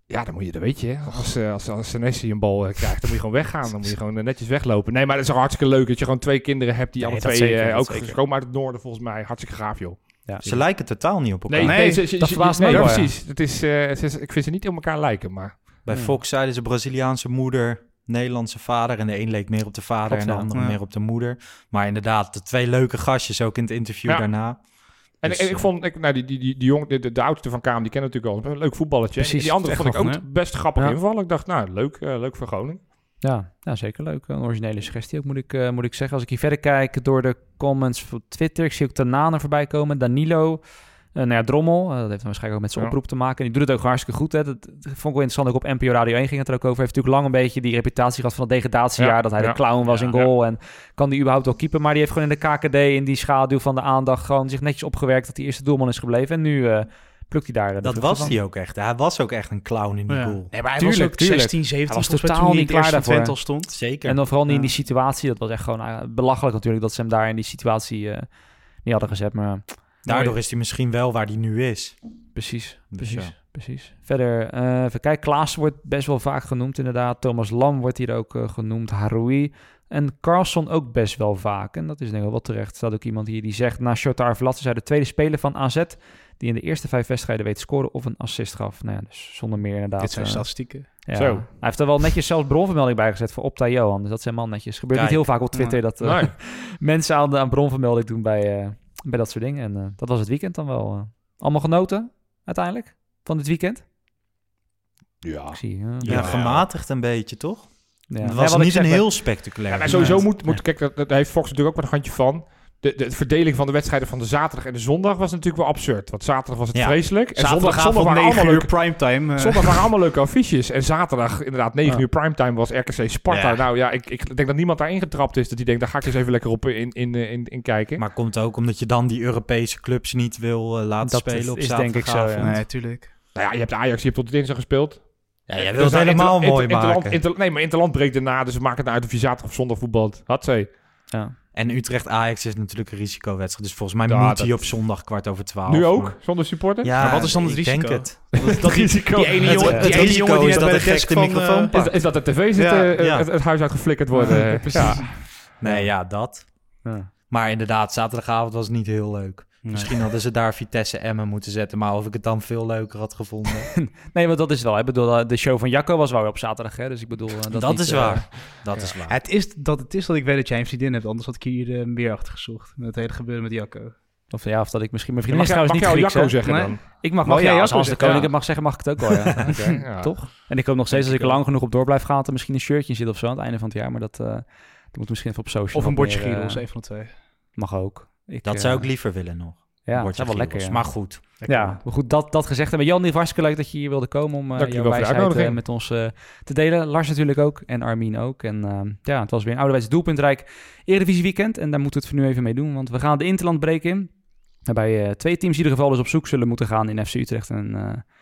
Ja, dan moet je, dat weet je. Als, uh, als, als Senesi een bal uh, krijgt, dan moet je gewoon weggaan. Dan moet je gewoon uh, netjes weglopen. Nee, maar het is ook hartstikke leuk dat je gewoon twee kinderen hebt die nee, alle twee zeker, uh, ook komen uit het noorden volgens mij. Hartstikke gaaf, joh. Ja, ze lijken totaal niet op elkaar. Nee, nee, nee ze, ze, dat ze, verbaast nee, me nee, wel, precies. Het is, uh, het is, ik vind ze niet op elkaar lijken, maar... Bij ja. Fox zeiden ze Braziliaanse moeder, Nederlandse vader. En de een leek meer op de vader Klopt, en de ja. andere ja. meer op de moeder. Maar inderdaad, de twee leuke gastjes ook in het interview ja. daarna. En, dus, en ik vond, ik, nou, die, die, die, die jong, de, de, de oudste van Kaam, die kennen natuurlijk al een leuk voetballetje. Precies, en die andere vond ik ook hè? best grappig ja. invallen. Ik dacht, nou, leuk, uh, leuk voor Groningen. Ja, ja, zeker leuk. Een originele suggestie ook, moet ik, uh, moet ik zeggen. Als ik hier verder kijk door de comments op Twitter, ik zie ook Tanane voorbij komen, Danilo, uh, nou ja, Drommel. Uh, dat heeft waarschijnlijk ook met zijn ja. oproep te maken. En die doet het ook hartstikke goed. Hè. Dat, dat vond ik wel interessant. Ook op N P O Radio één ging het er ook over. Hij heeft natuurlijk lang een beetje die reputatie gehad van het degradatiejaar, ja, dat hij ja. de clown was ja, in goal. Ja. En kan die überhaupt wel keepen? Maar die heeft gewoon in de K K D, in die schaduw van de aandacht, gewoon zich netjes opgewerkt dat hij eerste doelman is gebleven. En nu... Uh, plukt hij daar. Dat was hij ook echt. Hij was ook echt een clown in die ja. goal. Nee, maar hij tuurlijk, was ook tuurlijk. zestien, zeventien. Hij was totaal niet klaar daarvoor. Al stond. Zeker. En dan vooral niet ja. in die situatie. Dat was echt gewoon uh, belachelijk natuurlijk dat ze hem daar in die situatie uh, niet hadden gezet. Maar daardoor is hij misschien wel waar hij nu is. Precies, dus precies, ja. precies. Verder, uh, even kijken. Klaas wordt best wel vaak genoemd inderdaad. Thomas Lam wordt hier ook uh, genoemd. Haroui. En Carlson ook best wel vaak. En dat is denk ik wel wat terecht. Er staat ook iemand hier die zegt... Na Shota Arveladze zij de tweede speler van A Z... die in de eerste vijf wedstrijden weet scoren of een assist gaf. Nou ja, dus zonder meer inderdaad. Dit zijn uh, statistieken. Ja. Zo. Hij heeft er wel netjes zelfs bronvermelding bij gezet voor Opta Johan. Dus dat zijn wel netjes. Gebeurt Kijk. niet heel vaak op Twitter... Ja. dat uh, nee. mensen aan, aan bronvermelding doen bij, uh, bij dat soort dingen. En uh, dat was het weekend dan wel. Uh, allemaal genoten uiteindelijk van dit weekend? Ja. Ik zie, uh, ja, ja, gematigd een beetje, toch? Ja. Het was ja, niet een heel bij... spectaculair. Ja, maar sowieso ja. moet, moet ja. kijk, dat, dat heeft Fox natuurlijk ook met een handje van. De, de, de verdeling van de wedstrijden van de zaterdag en de zondag was natuurlijk wel absurd. Want zaterdag was het ja. vreselijk. En zondag, zondag waren allemaal leuke primetime. Uh. Zondag waren allemaal leuke affiches. En zaterdag inderdaad negen ja. uur primetime was R K C Sparta. Ja. Nou ja, ik, ik denk dat niemand daar ingetrapt is. Dat die denkt, daar ga ik eens even lekker op in, in, in, in kijken. Maar komt ook omdat je dan die Europese clubs niet wil uh, laten dat spelen is, op is zaterdag. Denk ik zo, ja. Nee, tuurlijk. Nou ja, je hebt Ajax, je hebt tot de dinsdag gespeeld. Ja, jij wil het dus helemaal inter, mooi inter, maken. Inter, inter, nee, maar Interland breekt erna, dus we maken het uit of je zaterdag of zondag voetbalt. Hatzee. Ja. En Utrecht-Ajax is natuurlijk een risicowedstrijd. Dus volgens mij ja, moet hij op zondag kwart over twaalf. Nu ook? Zonder supporter? Ja, maar wat is dan het risico? Ik denk het. Dat, dat die, risico. Die ene jongen, het, die het ene risico jongen die is dat de gek de microfoon uh, is, is dat de tv zit, ja, uh, ja. Het, het huis uitgeflikkerd worden. Ja, precies. Ja. Nee, ja, dat. Ja. Maar inderdaad, zaterdagavond was niet heel leuk. Nee. Misschien hadden ze daar Vitesse Emmen moeten zetten, maar of ik het dan veel leuker had gevonden. Nee, maar dat is wel. Ik bedoel, de show van Jacco was wel weer op zaterdag, hè? Dus ik bedoel, uh, dat, dat niet, is waar. Uh, dat ja. is waar. Het is dat het is dat ik weet dat jij een vriendin hebt, anders had ik hier uh, meer achter gezocht met het hele gebeuren met Jacco. Of ja, of dat ik misschien mijn vriendin ja, is trouwens niet Grieks, Jacco zeggen nee? dan? Ik mag, mag ja, als Hans de Koning het mag zeggen, mag ik het ook wel, ja. Okay, ja. Toch? En ik hoop nog steeds, als ik er lang genoeg op door blijf gaan, dat er misschien een shirtje zit of zo aan het einde van het jaar, maar dat, uh, dat moet misschien even op social. Of een bordje meer, gyros, uh, een van de twee. Mag ook. Ik, dat uh, zou ik liever willen nog. Ja, dat is wel lekker. Ja. Maar goed. Ja, maar goed, dat, dat gezegd hebben. Jan, het was hartstikke leuk dat je hier wilde komen om uh, jouw wijsheid uh, met ons uh, te delen. Lars natuurlijk ook en Armin ook. En uh, ja, het was weer een ouderwets doelpuntrijk Eredivisie weekend. En daar moeten we het voor nu even mee doen, want we gaan de Interland break in. Waarbij uh, twee teams in ieder geval dus op zoek zullen moeten gaan in F C Utrecht en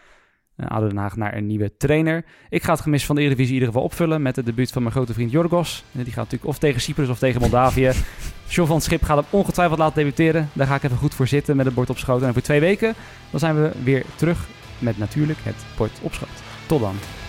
uh, A D O Den Haag naar een nieuwe trainer. Ik ga het gemis van de Eredivisie in ieder geval opvullen met het debuut van mijn grote vriend Jorgos. Die gaat natuurlijk of tegen Cyprus of tegen Moldavië. John van Schip gaat hem ongetwijfeld laten debuteren. Daar ga ik even goed voor zitten met het bord op schoot. En voor twee weken dan zijn we weer terug met natuurlijk het bord op schoot. Tot dan.